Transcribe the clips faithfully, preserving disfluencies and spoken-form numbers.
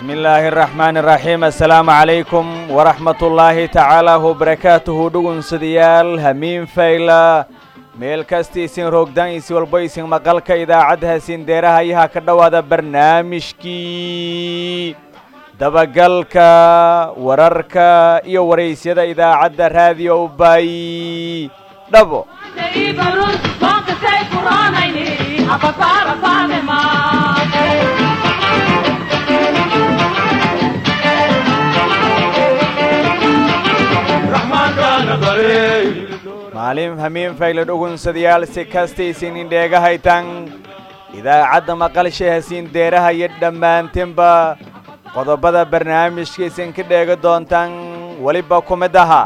بسم الله الرحمن الرحيم السلام عليكم ورحمة الله تعالى وبركاته دون سديال همين فيلا ميل كاستي سين روغدان يسي والبوي سين مقالك إذا عدها سين ديرها يها كدوادا برنامجكي دبقالك ورارك إيو وريسيدا إذا عد راديو باي دبو معلم همين فايل دوغن سديال سيكاستي سين ديغا هايتان إذا عد مقال شهسين ديرها يدمان تنبا قضبدا برنامج كيسين كديغا دونتان وليبا كومدها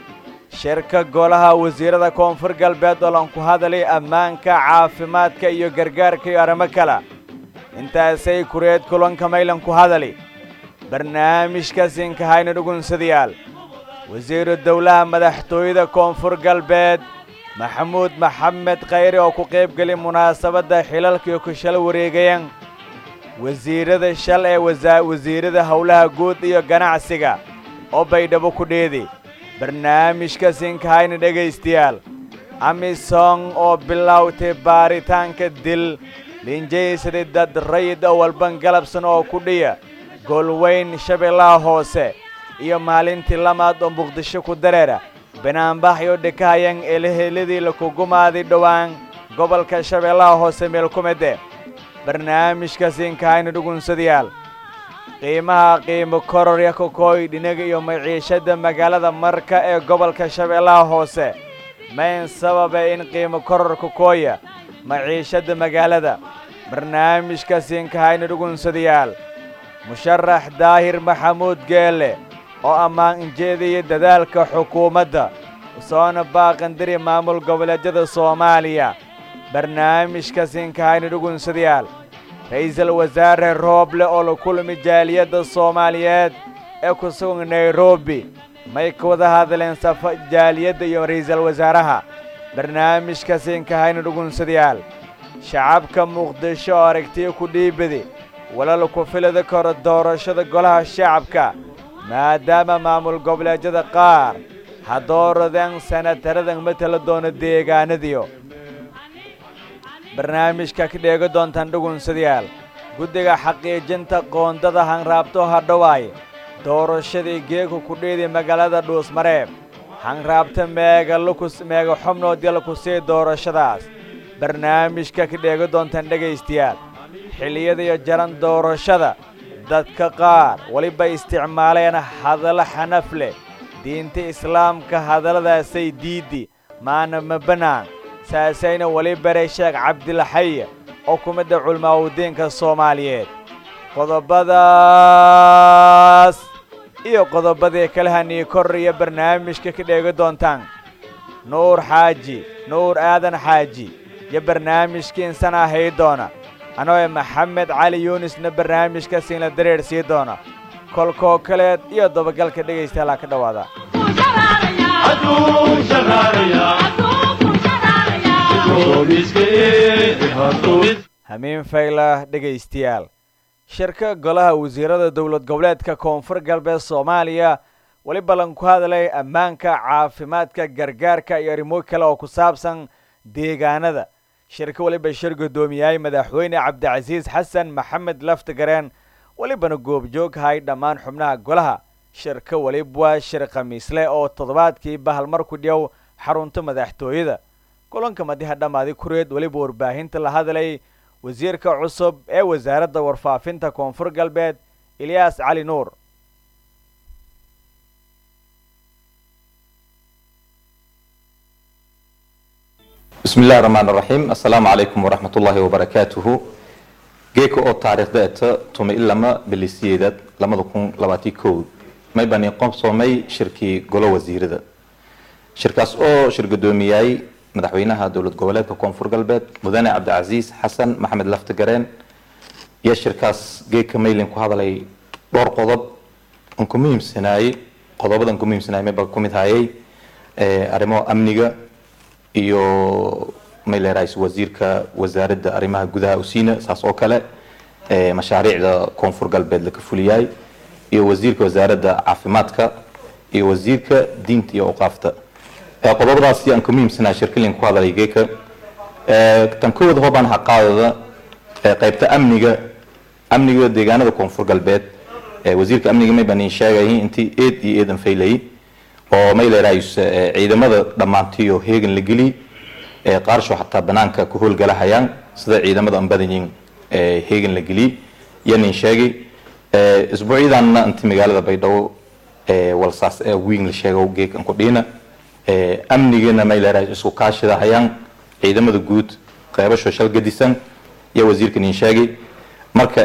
شركة قولها وزيرة كونفر قلبات ولنكو هذا لي أمانك عافماتك إيو غرغارك إيو أرمكلا انتا سي كوريت كلون كميلنكو هذا لي برنامج كيسين كهاين دوغن سديال وزير الدولة مدحتويدا كونفر قلبات محمود محمد خيري وكو قيب قلي مناسبة حلالك يوكشل وريقين وزير ذا الشلع وزير ذا هولها قوت إيو قناعسيقا أو بيدبو كديدي برنامج كاسين كاين دقا استيال أمي سون أو بلاو تباري تانك الدل لنجي سدد الريد أو البنقلب سنو كدية قولوين شبه الله هوسي iyo maalintii lamaad oo muqdisho ku dareera banaanbaxyo dhikaayeen eelaheeladii la ku gumaaday dhawaan gobolka shabeellaha hoose meel ku mid ah barnaamijkaasiin kaayna dhugunsadayaal qiimaha qiimo koror ya ku kooy dhinaga iyo maciishada magaalada marka ee gobolka shabeellaha hoose mayn sababa in qiimo koror ku kooya maciishada magaalada barnaamijkaasiin kaayna dhugunsadayaal musharax daahir maxamuud geele oo ammaan injeedaya dadaalka xukuumadda soona baaqandiri maamul goboleedyada Soomaaliya barnaamijkaasiin kaayna dhugunsadayaal ra'iisul wasaare Rooble oo la kulmi jaaliyadda Soomaaliyeed ee ku sugan Nairobi may ka wada hadleen safa jaaliyadda iyo ra'iisul wasaaraha barnaamijkaasiin kaayna dhugunsadayaal shacabka muqdisho aragtiyo ku dhiibadi walaal ku filada kor doorashada golaha shacabka maadaama maamul goboleedyada qaar hadooradan sanadaradan matala doona deegaanadiyo barnaamijka ka dheega doontaan dhugunsadayaal guddiga xaqiijinta qoondada hanraabto hadhawaay doorashadii geeku ku dheeday magaalada dhuusmareeb hanraabta meega lukus meega xubnood yala ku sii doorashadaas barnaamijka ka dheega doontaan dhegaystayaal xilliyada iyo jaran doorashada dadka qaar waliba isticmaaleen hadalla xanaf leh diinta islaamka hadalladaasay diidi maana ma banaan saasayna waliba sheekh cabdilaxay oo kumida culmaawdiinka Soomaaliyeed qodobadaas iyo qodobadii kale hani koriya barnaamijka ka dheega doontaan nuur xaaji nuur aadan xaaji ya barnaamijkiin sana hay doona anoo maxamed cali yuunus na barnaamijka siin la dareer sii doona kolkoo kale iyo dabagalka dhageysta la ka dhawaada hameen fayla dhageystayaal shirka golaha wasiirada dawlad goboleedka koonfur galbeed Soomaaliya wali balan ku hadlay ammaanka caafimaadka gargaarka iyo arrimo kale oo ku saabsan deegaanada shirka waliba shir gudoomiyay madaxweyne Cabdicasiis Xasan Maxamed Laftagareen walibana goob joog hay dhamaan xubnaha golaha shirka waliba shir khamiisle oo toddobaadkii bahal mar ku dhiyow xarunta madaxtooyada kulanka madaxa dhamaadi kureed waliba warbaahinta la hadlay wasiirka cusub ee wasaaradda warfaafinta koonfur galbeed Ilyas Cali Nuur بسم الله الرحمن الرحيم السلام عليكم ورحمة الله وبركاته جيكو أو تاريخ دات توم إلما بالسيادات لما تكون لباتي كود ما يبني قوم صومي شركي قولو وزير ده شركاس أو شركة دومياي مدحوينها دولة قولات كونفور قلبات مداني عبد العزيز حسن محمد لفتقرين يا شركاس جيك ميلين كو هذا لي دور قضب انكم ميم سناي قضبات انكم ميم سناي ما بكم هاي أرمو أمنيجا iyo meelay ra'iis wasiirka wasaaradda arrimaha gudaha Usiina saas oo kale mashaariicda koonfur galbeed la ka fuliyay iyo wasiirka wasaaradda caafimaadka iyo wasiirka diinta iyo awqaafta qodobadaas aan ka muhiimsanaa shirkilin ku hadalay geeka tan kooda hobaan xaqaadada qaybta amniga amniga deegaanada koonfur galbeed wasiirka amniga may baan sheegay intii eed iyo eedan faylay oo may leeyahay ciidamada dhamaantiyo heegan la geli qaarsho xataa banaanka ku howlgalahayaan sida ciidamada aan badanyiin heegan la geli yani sheegay isbuuciidan inta magaalada Baydhabo walsaas ee weyn la sheego geekan ku dhina amnigana may leeyahay isku kaashida hayaan ciidamada guud qaybo social gadisan iyo wasiirka nin sheegay marka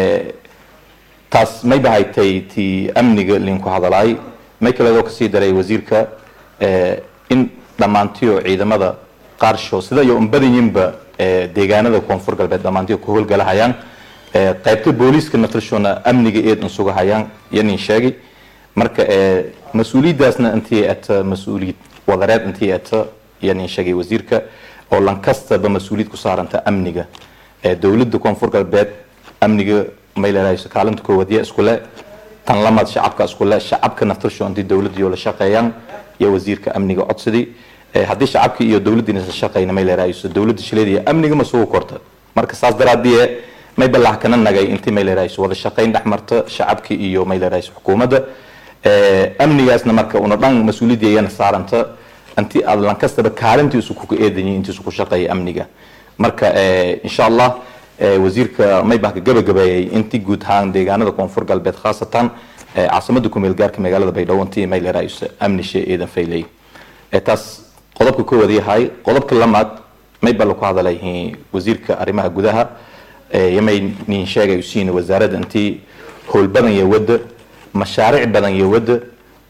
taas may bahaytay ti amniga linku hadalay may kala oo ka sii daray wasiirka in dhamaantiyo ciidamada qaarsho sida iyo badanyiinba deegaanada koonfur galbeed dhamaantiyo ku howlgalahayaan qaybta booliska naftirshona amniga ee dhan suga hayaan yani sheegay marka mas'uuliyadaasna intii at mas'uuliyad wadareed intii at yani sheegay wasiirka oo lankasta ba mas'uuliyad ku saaranta amniga dawladda koonfur galbeed amniga may leeyahay kaalinta koowadiya isku le tan lamad shacabka isku le shacabka naftirshona intii dawladda iyo la shaqeeyaan iyo wasiirka amniga codsadii haddii shacabka iyo dawladdiina la shaqeeyna may leeyahay dawladda shileediya amniga ma soo korta marka saas daraadii may balax kana nagay intii may leeyahay wada shaqeyn dhaxmarta shacabka iyo may leeyahay xukuumadda amnigaasna marka una dhan mas'uuliyaddeena saaranta intii aad lankastaba kaalintiisu ku eedanyiin intii ku shaqeeyay amniga marka insha Allah wasiirka may baa gabagabeeyay intii guud ahaan deegaanada koonfur galbeed khaasatan caasimada ku meel gaarka magaalada Baydhabo intii may leeyahay amni shay eedan faylay taas qodobka koowaad yahay qodobka lamaad may baa ku hadalay wasiirka arrimaha gudaha yamay nin sheegay usiina wasaaradda intii howl badan iyo wada mashaariic badan iyo wada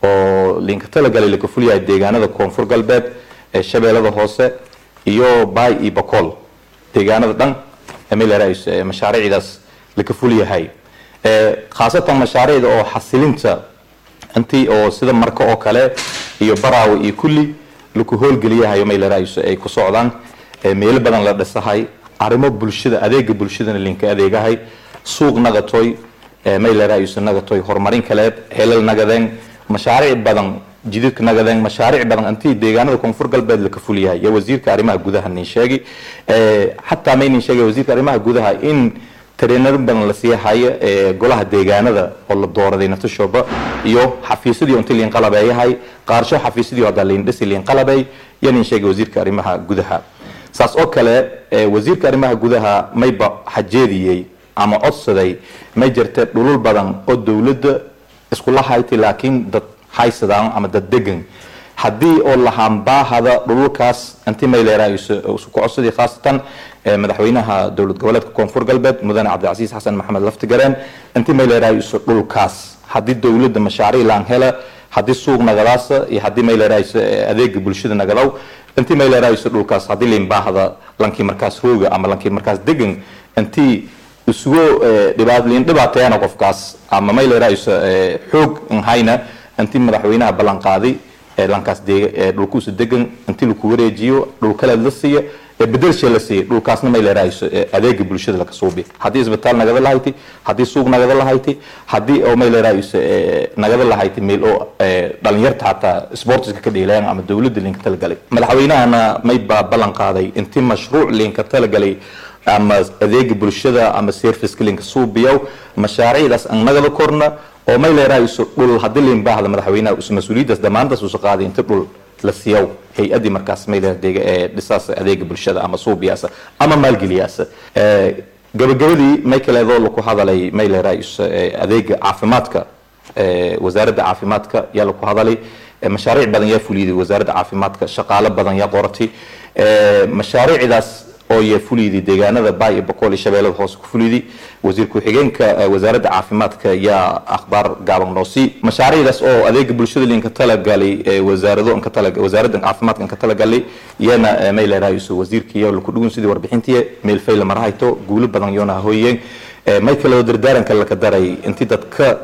oo linka tala galay la ka fuliyay deegaanada koonfur galbeed ee shabeellada hoose iyo Baay iyo Bakool deegaanada dhan ama la raayis mashaariicdaas la ka fuliyay ee khaasatan mashaariicda oo xasilinta intii oo sida marka oo kale iyo baraaw iyo kulli lagu howlgaliyahay ma la raayis ay ku socdaan meel badan la dhisahay arrimo bulshada adeega bulshadana linka adeegahay suuq nagatoy may la raayis nagatoy horumarin kale helal nagadeen mashaariic badan jididka nagadeen mashaariic badan intii deegaanada koonfur galbeed la ka fuliyay ya wasiirka arrimaha gudaha nin sheegay ee hatta may nin sheegay wasiirka arrimaha gudaha in tareenar badan la siihay golaha deegaanada oo la dooraday naftishoba iyo xafiisadii intii liin qalabeeyahay qaarsho xafiisadii oo daliin dhisiin qalabay yani sheegay wasiirka arrimaha gudaha saas oo kale wasiirka arrimaha gudaha may ba xajeediyay ama codsaday may jirtay dhulul badan oo dawladda isku lahayti laakiin dad haysadaan ama dad degan haddii oo lahaan baahada dhulkaas intii may leeyahay isku codsadii khaasatan madaxweynaha dawlad goboleedka koonfur galbeed mudane cabdicasiis xasan maxamed laftigareen intii may leeyahay dhulkaas haddii dawladda mashaariic laan hela haddii suuq nagadaas iyo haddii may leeyahay adeega bulshada nagadaw intii may leeyahay dhulkaas haddii leen baahada lankii markaas hooga ama lankii markaas degan intii isugu dhibaatooyin dhibaateena qofkaas ama may leeyahay xoog in hayna intii madaxweynaha ballan qaaday lankaas deega dhulkuusu degan intii lagu wareejiyo dhul kale la siiyo bedelsha la siiyo dhulkaasna may leeyahay adeega bulshada la ka soo bi haddii isbitaal nagada lahayti haddii suuq nagada lahayti haddii oo may leeyahay nagada lahayti meel oo dhalinyarta hataa sportiska ka dheelayaan ama dawladda linka tala galay madaxweynahana may ballan qaaday intii mashruuc linka tala galay ama adeega bulshada ama service linka soo biyow mashaariicdaas aan nagada korna oo may leeyahay dhul haddii leen baahda madaxweynaha uu mas'uuliyadaas damaantaas uu qaaday inta dhul la siiyo hay'adii markaas may leeyahay ee dhisaas adeega bulshada ama suubiyaasa ama maalgeliyaasa ee gabagabadii may kale oo ku hadalay may leeyahay adeega caafimaadka ee wasaaradda caafimaadka yaa ku hadalay mashaariic badan yaa fuliyay wasaaradda caafimaadka shaqaale badan yaa qortay ee mashaariicdaas oo yaa fuliyay deegaanada Baay iyo Bakool iyo Shabeellada hoose ku fuliyay wasiirka xigeenka wasaaradda caafimaadka yaa akhbaar gaaban noosi mashaariicdaas oo adeega bulshada linka tala galay wasaarado inka tala wasaaradda caafimaadka inka tala galay yana may leeyahay wasiirka iyo ku dhugun sidii warbixintii meel fayl marahayto guulo badan yoona hooyeen may kala dardaaranka la ka daray intii dadka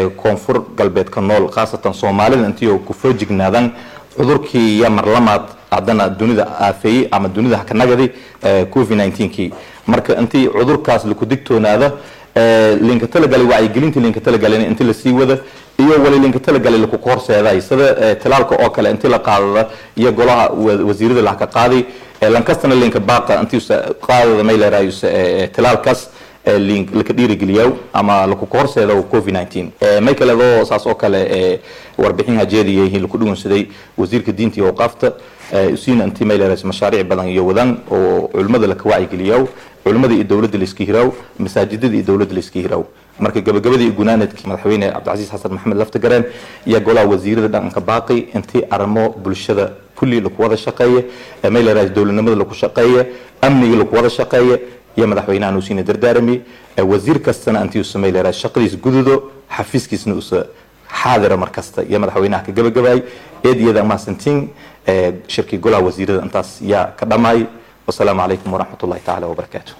koonfur galbeedka nool khaasatan Soomaalida intii ku fajignaadaan cudurkii ya marlamaad haddana dunida aafeeyey ama dunida ka nagaday covid nineteen kii marka intii cudurkaas lagu digtoonaada linka talagalay wacyigelinta linka talagalay intii la sii wada iyo wali linka talagalay lagu horseeday sida talaalka oo kale intii la qaadada iyo golaha wasiirada la ka qaaday lankastana linka baaqa intii qaadada may leeyahay talaalkaas link la ka dhiirigeliyo ama la ku horseedo covid nineteen may kale oo saas oo kale warbixin hajeediyay lagu dhuunsaday wasiirka diinta iyo waqafta usiina intii may leeyahay mashaariic badan iyo wadan oo culimada la ka wacyigeliyo culimada iyo dawladda la iska hiraw masaajidada iyo dawladda la iska hiraw marka gabagabadii gunaanadkii madaxweyne Cabdicasiis Xasan Maxamed Laftagareen iyo golaha wasiirada dhanka baaqi intii arimo bulshada kulli lagu wada shaqeeyo may leeyahay dawladnimada lagu shaqeeyo amniga lagu wada shaqeeyo يا مدحوينا نوسين دردارمي وزير كستنا أنتي وسمي لرا شقديس جدودو حفيز كيس نوس حاضر مركزته يا مدحوينا كجب جباي إدي إذا ما سنتين شركة جولا وزير أنتاس يا كدماي والسلام عليكم ورحمة الله تعالى وبركاته.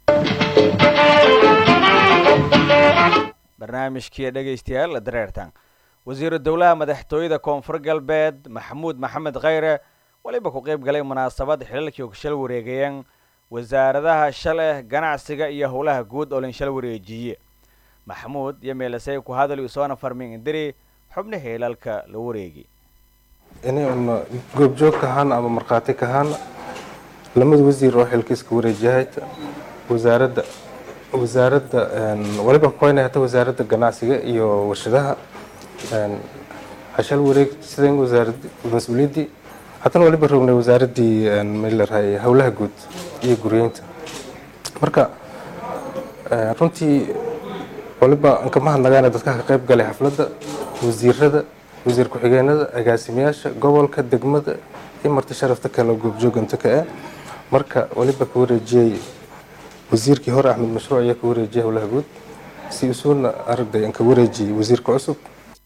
برنامج كي دقي استيال دريرتان وزير الدولة مدحتويدا كونفر قلبيد محمود محمد غيره ولي بكو قيب قلي مناسبات حلالك يوكشل وريقيان wasaaradaha shalay ganacsiga iyo howlaha guud oo linshal wareejiye maxamuud yameelasay ku hadal uu soo nafarmin indiri xubna heelalka la wareegi inay uma goob joog ka han ama marqaati ka han lamada wasiir oo xilkiiska wareejiyahay wasaaradda wasaaradda waliba qoynay hata wasaaradda ganacsiga iyo warshadaha hashal wareeg sideen wasaaradda mas'uuliyadii haddana waliba rognay wasaaradii meelarahay howlaha guud iyo guriyeynta marka runtii waliba anka mahadnagaana dadka ka qayb galay xafladda wasiirada wasiir ku-xigeenada agaasimayaasha gobolka degmada iyo marti sharafta kale goobjooganta ka ah marka waliba ka wareejiyay wasiirkii hore Axmed Mashruuc ayaa ka wareejiyay howlaha guud si usuuna aragday anka wareejiyay wasiirka cusub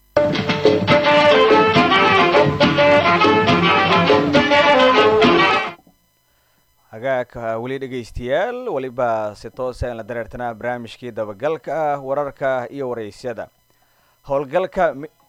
hagaaka wali dhageystayaal waliba si toos ah la dareertana barnaamijkii dabagalka ah wararka iyo wareysyada howlgalka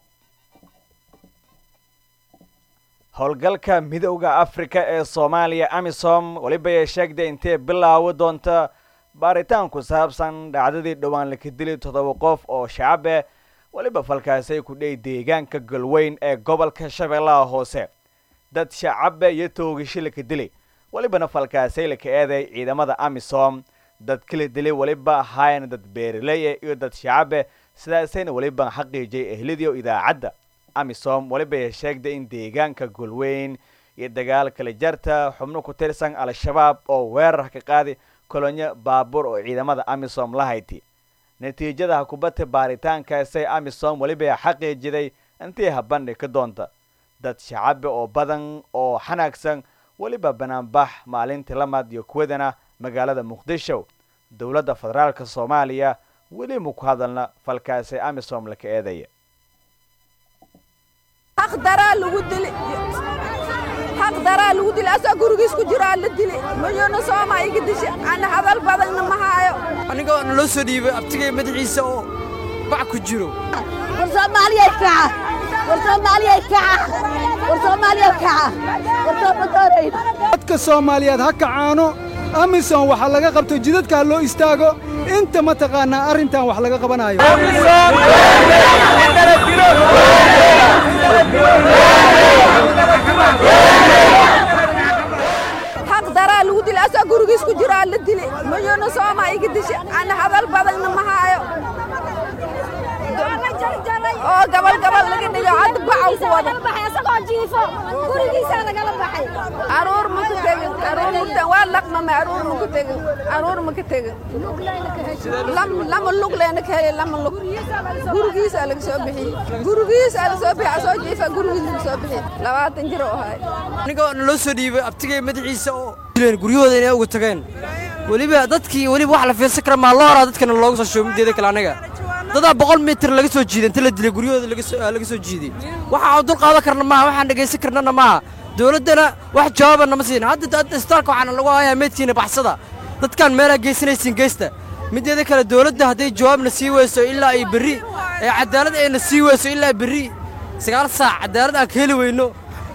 howlgalka midowga Afrika ee Soomaaliya AMISOM waliba ay sheegday intee bilaawo doonta baaritaan ku saabsan dhacdadii dhawaan la ka dilay toddoba qof oo shacab ah waliba falkaasay ku dheey deegaanka galweyn ee gobolka Shabeellaha Hoose dad shacab iyo toogasho la ka dilay waliba falkaasay la ka eeday ciidamada AMISOM dad kala dilay waliba hayna dad beerley iyo dad shacab sidaasayna waliba xaqiijay ehladiyo idaacadda AMISOM waliba ay sheegday in deegaanka galweyn iyo dagaal kala jarta xubno ku tirsan al-shabaab oo weerar ka qaaday kolonya baabuur oo ciidamada AMISOM la hayti natiijada kubadda baaritaankaasay AMISOM waliba ay xaqiijiday intii habandhig ka doonta dad shacab oo badan oo xanaagsan waliba banaanbax maalintii lamaad iyo kuwadana magaalada Muqdisho dawladda federaalka Soomaaliya wali mu ku hadalna falkaasay AMISOM la ka eeday حق درا لو دلي حق درا لو دلي اسا غورغيس ku jira la dili mayoona Soomaaliya iga dishay aan hadal badan ma hayo aniga aan loo soo dhiibay abtigay madaxiisa oo bac ku jiro war Soomaaliya ka war Soomaaliya ka war Soomaaliya ka war Soomaaliya dadka Soomaaliyeed ha kacaano AMISOM waxa laga qabto jidadka loo istaago inta ma taqaana arintan wax laga qabanayo حق درا لو دلي اسا غورغيس ku jira la dili mayoona Soomaaliya iga dishay aan hadal badan ma hayo oo gabal gabal laga dhigo cad bacaw ku wada baxay asagoo jiifo gurigiisa laga baxay aroor ma ku tegin aroor muddo waa laqma ma aroor ma ku tegin aroor ma ka tegin lam lam lug leena ka helay lam lug gurigiisa laga soo bixiyay gurigiisa laga soo bixiyay soo jiifa gurigiisa laga soo bixiyay labaatan jir oo ahay aniga aan loo soo dhiibay abtigay madaxiisa oo dileen guryahooda inay uga tageen waliba dadkii waliba wax la fiirsan kara ma loo hora dadkana looga soo shoomideeda kale aniga dada boqol mitir laga soo jiiday inta la dilay guryahooda laga soo laga soo jiiday waxa aan dul qaadan karna ma waxaan dhageysan karna ma dawladana wax jawaab nama siin hadda dad istarka waxaan lagu hayaa meedkiina baxsada dadkan meel geysanaysiin geysta mideeda kale dawladda haday jawaabna sii weyso ilaa ay bari ee cadaalad ayna sii weyso ilaa bari sagaal saac cadaalad aan ka heli weyno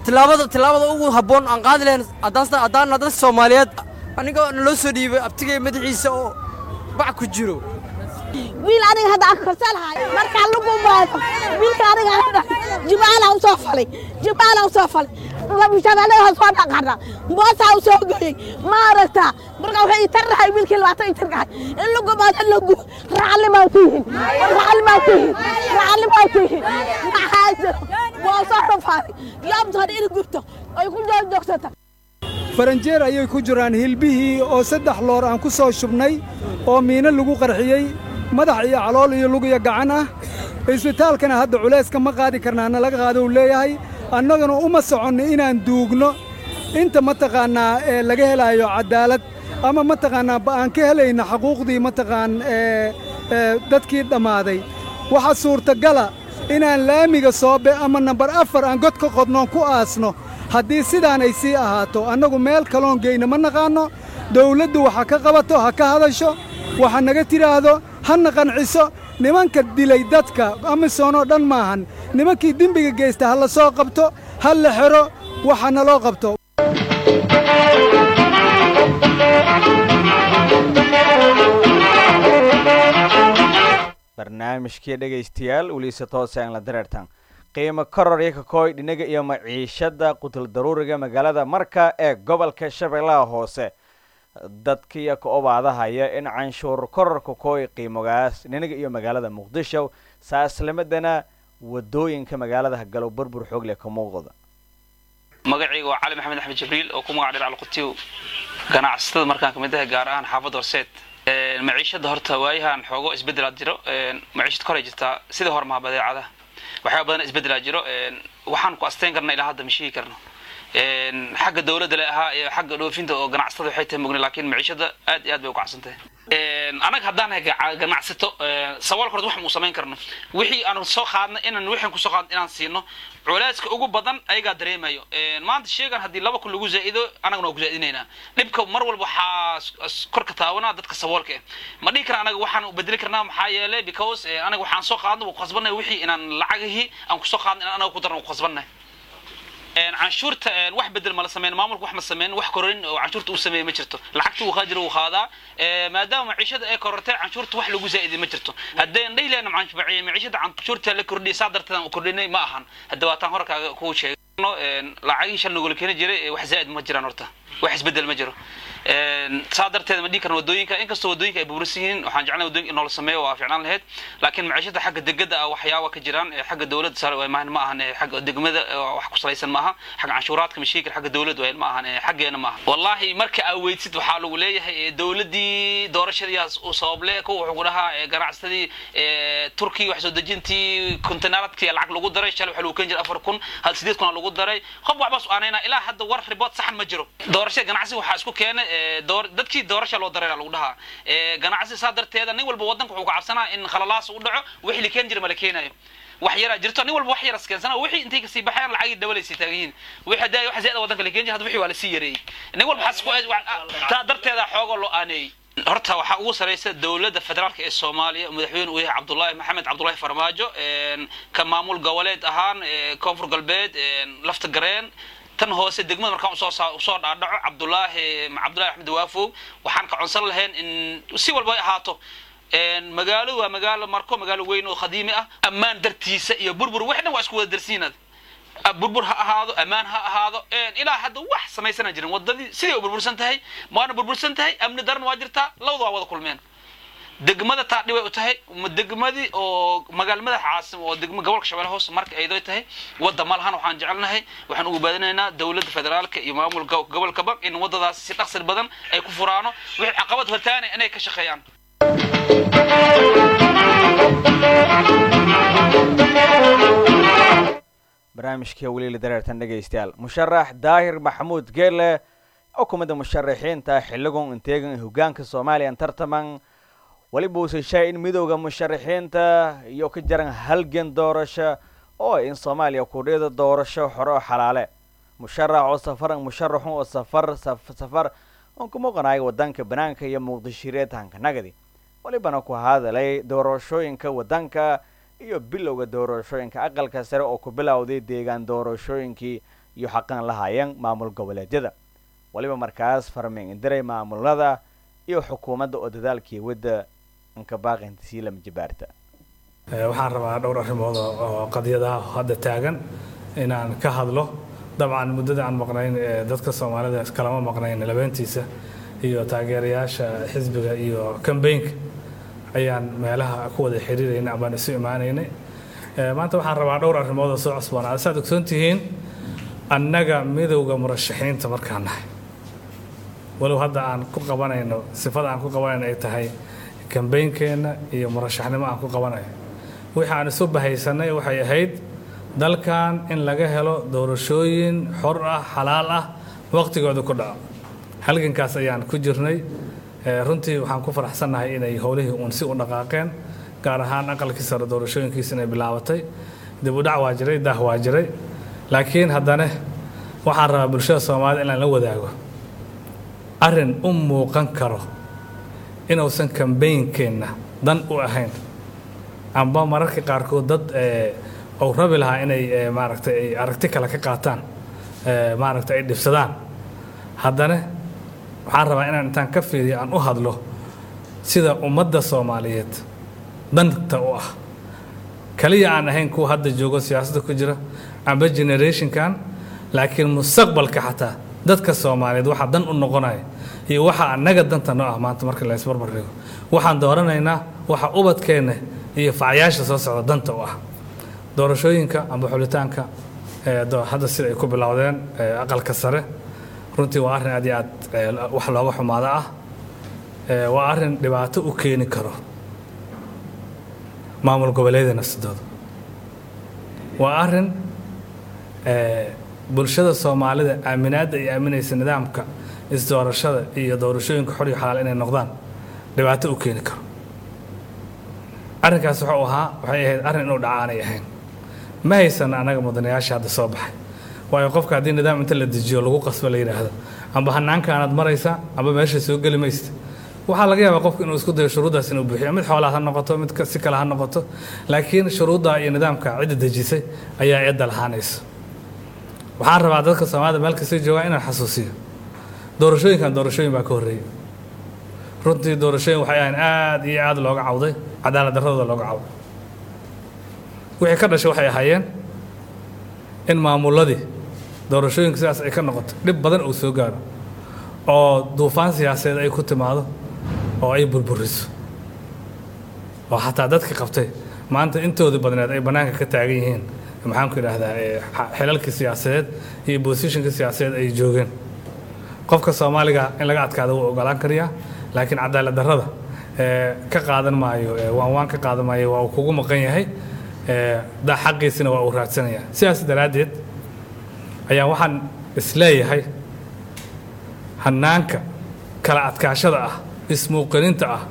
tilaabada tilaabada ugu habboon aan qaadi lahayn haddaan haddaan haddaan Soomaaliyeed anigoo naloo soo dhiibay abtigay madaxiisa oo bac ku jiro wiil aniga hadda aan korsalahay marka lagu baado wiilka aniga hadda jibaala u soo falay jibaala u soo falay labu shabeelaha soo dhaqana moosa u soo galay ma aragta marka waxay tarrahay wiilkii labaatan tarrahay in lagu baado lagu raali ma tihin raali ma tihin raali ma tihin haajo waa soo dhafay yaab dad in gurto ay ku joogsataa faranjeer ayay ku jiraan hilbihii oo saddex loor aan ku soo shubnay oo miina lagu qarxiyay madax iyo calool iyo lug iyo gacan ah isbitaalkana hadda culayska ma qaadi karnaana laga qaado uu leeyahay annagana uma soconno inaan duugno inta mataqaannaa ee laga helaayo cadaalad ama mataqaannaa aan ka helayna xaquuqdii mataqaan ee dadkii dhammaaday waxaa suurtagala inaan laamiga soobe ama nambar afar aan god ka qodnoon ku aasno haddii sidaan ay sii ahaato annagu meel kaloon geyna ma naqaanno dawladdu waxa ka qabato ha ka hadasho waxa naga tidhaahdo hana qanciso nimanka dilay dadka amisoonoo dhan maahan nimankii dembiga geysta ha la soo qabto ha la xero waxa naloo qabto barnaamijkii dhegaystayaal weliisa toose aan la dareertan qiimo koror iyo kakooy dhinaga iyo maciishada qutul daruuriga magaalada marka ee gobolka shabeellaha hoose dadkiiya ka obaadahaya in canshuur kororka kooy qiimogaas dhinaga iyo magaalada muqdisho saaslimadana wadooyinka magaalada galow burbur xoog leh ka muuqda magacaygu waa cali maxamed axmed jibriil oo ku magac dheer alqutiyo ganacsatada markaan ka mid ahay gaar ahaan xaafadda horseed maciishada horta waayahan xoogo isbedel jiro maciishad kor ay jirtaa sida hore ma badeecada waxaa badan isbedel jiro waxaan ku asteyn karnaa ilaa hadda ma sheegi karno xagga dawladda la ahaa iyo xagga dhoofinta oo ganacsatada waxay tahay mugni laakiin maciishada aad iyo aad bay u kacsantahay anaga haddaan ganacsato sawal kord wax mu samayn karno wixii aan soo qaadno inaan wixii ku soo qaadno inaan siino culayska ugu badan ayaga dareemayo maanta sheegan hadii laba kun lagu zaa'ido anaguna ku zaa'idinayna dhibka mar walba waxa kor ka taawana dadka sawalka ma dhigi karaan anaga waxaan u bedeli karnaa maxaa yeelay because anaga waxaan soo qaadno oo qasbanay wixii inaan lacagahi aan ku soo qaadno inaan anaga ku darno qasbanay canshuurta wax bedel ma la sameyn maamulku wax ma sameyn wax korin oo canshuurta uu sameeyay ma jirto lacagta uu qaadiro uu qaadaa maadaama maciishada ay korortay canshuurta wax lagu zaa'iday ma jirto hadeen dhayleena maciishada canshuurta la kordhiyay saadartan u kordhinay ma ahan hadda waataan hore kaaga ku sheegno lacagii shan nagol keenay jiray wax zaa'id ma jiraan horta wax isbedel ma jiro saadarteeda ma dhigi karno wadooyinka inkastoo wadooyinka ay buursan yihiin waxaan jeclahay wadooyinka in la sameeyo waa fiicnaan lahayd laakiin maciishada xagga degmada ah waxyaabo ka jiraan xagga dawladda sare way maahan ma ahan xagga degmada wax ku salaysan maaha xagga canshuuraadka mashiikil xagga dawladda way ma ahan xaggeena maaha wallahi marka aad weydsid waxa lagu leeyahay dawladii doorashadiias oo sabab leh ku wuxuu dhahaa ganacsadii Turkiga wax soo dejintii kontinaaradkii lacag lagu daray shalay waxa lagu keen jiray afar kun hal sideed kun lagu daray qof waxba soo aanayna ilaa hadda war report saxan ma jiro doorashada ganacsi waxa isku keenay door dadkii doorasho loo dareeraa lagu dhahaa ee ganacsi saadarteeda nin walba wadanka wuxuu ka cabsanaa in khalalaas u dhaco wixii la keen jiray ma la keenayo wax yara jirto nin walba wax yara iskeensanaa wixii intay ka sii baxayaan lacag dabalaysi taagiin wixii haday wax zeedo wadanka la keen jiray hadda wixii waa la sii yareeyay nin walba xas ku saadarteeda xoogo loo aanay horta waxa ugu sareysa dawladda federaalka ee Soomaaliya madaxweyne uu yahay Cabdullaahi Maxamed Cabdullaahi Farmaajo ee ka maamul goboleed ahaan koonfur galbeed lafta gareen tan hoose degmada markaan soo soo dhaadhaco Cabdullaahi Cabdullaahi Axmed Waafo waxaan ka cunsan lahayn in si walba ay ahaato een magaalo waa magaalo marko magaalo weyn oo qadiimi ah ammaan dartiisa iyo burbur waxna waa isku wada darsiinad burbur ha ahaado ammaan ha ahaado een ilaa hadda wax sameysana jirin wadadii sidii burbursan tahay maana burbursan tahay amni daran waa jirtaa labada waa wada kulmeen degmada taadhi way u tahay degmadii oo magaalada caasim oo degmo gobolka Shabeellaha Hoose marka ay tahay wada malahan waxaan jecelnahay waxaan ugu baadinaynaa dawladda federaalka iyo maamulka gobolka bab in wadadaas si dhaqso badan ay ku furaano wixii caqabad hortaanay inay ka shaqeeyaan barnaamijka weli la dareertan dhageystayaal musharax daahir maxamuud geelle oo kumada musharaxiinta xilligan inteegan hoggaanka Soomaaliya tartaman waliba uu sheegay in midowga musharaxiinta iyo ka jaran halgan doorasho oo in Soomaaliya ku dheedo doorasho xoro xalaale musharax oo safar musharax oo safar safar oo kuma qanaay wadanka banaanka iyo muqdishireetanka nagadi walibana ku hadalay doorashooyinka wadanka iyo bilowga doorashooyinka aqalka sare oo ku bilowday deegaan doorashooyinkii iyo xaqan lahaayeen maamul goboleedyada waliba markaas farmeen indiray maamulada iyo xukuumadda oo dadaalkii wadda inka baaqintii lama jibaarta waxaan rabaa dhowr arrimood oo qadiyadaha hadda taagan inaan ka hadlo dabcan muddada aan maqnayn dadka Soomaalida kalama maqnayn labeentiisa iyo taageerayaasha xisbiga iyo campaign ayaan meelaha ku wada xiriirayna ama isu imaanaynay maanta waxaan rabaa dhowr arrimood oo soo cusboonaa saad ogsoontihiin annaga midowga murashaxiinta markaan nahay walow hadda aan ku qabanayno sifada aan ku qabanayno ay tahay campaign-keena iyo murashaxnimo aan ku qabanayo wixii aan isu bahaysanay waxay ahayd dalkan in laga helo doorashooyin xor ah xalaal ah waqtigooda ku dhaco halgankaas ayaan ku jirnay runtii waxaan ku faraxsanahay inay howlihii uun si u dhaqaaqeen gaar ahaan aqalkii sare doorashooyinkiisa inay bilaabatay dib u dhac waa jiray daah waa jiray laakiin haddana waxaan rabaa bulshada Soomaalida inaan la wadaago arrin u muuqan karo inuusan campaign-keena dan u ahayn amba mararka qaarkood dad oo rabi lahaa inay maaragtay aragti kale ka qaataan maaragtay ay dhibsadaan haddana waxaan rabaa inaan intaan ka fiiriyo aan u hadlo sida ummadda Soomaaliyeed danta u ah kaliya aan ahayn kuwa hadda joogo siyaasadda ku jira amba generation-kan laakiin mustaqbalka xataa dadka Soomaaliyeed waxa dan u noqonaya iyo waxa anaga danta noo ah maanta marka la isbarbar dhigo waxaan dooranaynaa waxa ubadkeena iyo facyaasha soo socda danta u ah doorashooyinka amba xulitaanka ee hadda sida ay ku bilowdeen aqalka sare runtii waa arrin aad iyo aad wax looga xumaada ah waa arrin dhibaato u keeni karo maamul goboleedyada nafsadooda waa arrin bulshada Soomaalida aaminaada ay aaminaysa nidaamka isdoorashada iyo doorashooyinka xor iyo xalaal inay noqdaan dhibaato u keeni karo arrinkaas wuxuu ahaa waxay ahayd arrin inuu dhacaanay ahayn ma haysan anaga mudanayaasha hadda soo baxay waayo qofka haddii nidaam inta la dejiyo lagu qasbo la yiraahdo amba hanaanka aad maraysa amba meesha soo gali maysid waxaa laga yaabaa qofku inuu isku dayo shuruudaas inuu buuxiyo mid xoolaha ha noqoto mid si kale ha noqoto laakiin shuruudda iyo nidaamka cidda dejisay ayaa eedda lahaanaysa waxaan rabaa dadka Soomaalida meel kasta jooga inaan xasuusiyo doorashooyinkan doorashooyin baa ka horreeyay runtii doorashooyin waxay ahayn aad iyo aad looga cawday cadaalad darrada looga cawday wixii ka dhashay waxay ahaayeen in maamuladii doorashooyinka sidaas ay ka noqoto dhib badan uu soo gaaro oo duufaan siyaasadeed ay ku timaado oo ay burburiso oo xataa dadka qabtay maanta intoodii badneed ay banaanka ka taagan yihiin maxaan ku idhaahdaa xilalkii siyaasadeed iyo positionka siyaasadeed ay joogeen qofka Soomaaliga in laga adkaado wuu ogolaan kariyaa laakiin cadaalad darrada ka qaadan maayo waan waan ka qaadan maayo waa kugu maqan yahay da xaqiisina waa uu raadsanayaa sidaas daraadeed ayaa waxaan isleeyahay hanaanka kala adkaashada ah ismuuqaninta ah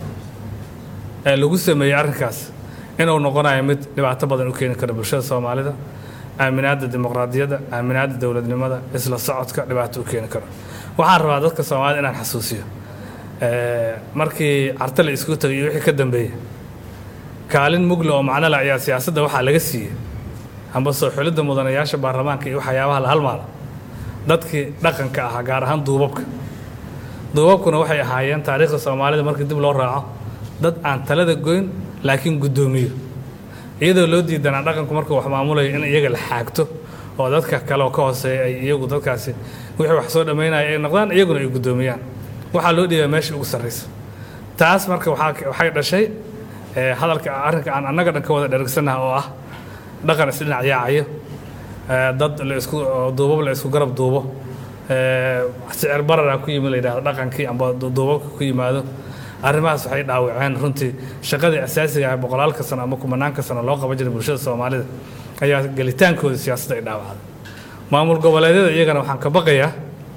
ee lagu sameeyay arrinkaas inuu noqonayo mid dhibaato badan u keeni kara bulshada Soomaalida aaminaada dimuqraadiyadda aaminaada dawladnimada isla socodka dhibaato u keeni kara waxaan rabaa dadka Soomaalida inaan xasuusiyo ee markii artale isku tagay wixii ka dambeeyay kaalin mugla oo macna la ayaa siyaasadda waxa laga siiyay amba soo xulida mudanayaasha baarlamaanka iyo waxyaabaha la halmaala dadkii dhaqanka ah gaar ahaan duubabka duubabkuna waxay ahaayeen taariikhda Soomaalida markii dib loo raaco dad aan talada goyn laakiin gudoomiyo iyadoo loo diidanaa dhaqanku markuu wax maamulayo in iyaga la xaagto oo dadka kale oo ka hooseeya ay iyagu dadkaasi wixii wax soo dhameynaya ay noqdaan iyaguna ay gudoomiyaan waxa loo dhiibay meesha ugu sarreysa taas marka waxa waxay dhashay ee hadalka arrinka aan annaga dhan ka wada dhargsanaha oo ah dhaqan isdhinac yaacayo dad la isku duubab la isku garab duubo ee sicir barara ku yimid la yiraahdo dhaqankii amba duubabka ku yimaado arrimahaas waxay dhaawaceen runtii shaqadii asaasiga ah boqolaalka sano ama kumanaanka sano loo qaban jiray bulshada Soomaalida ayaa gelitaankooda siyaasadda ay dhaawacday maamul goboleedyada iyagana waxaan ka baqayaa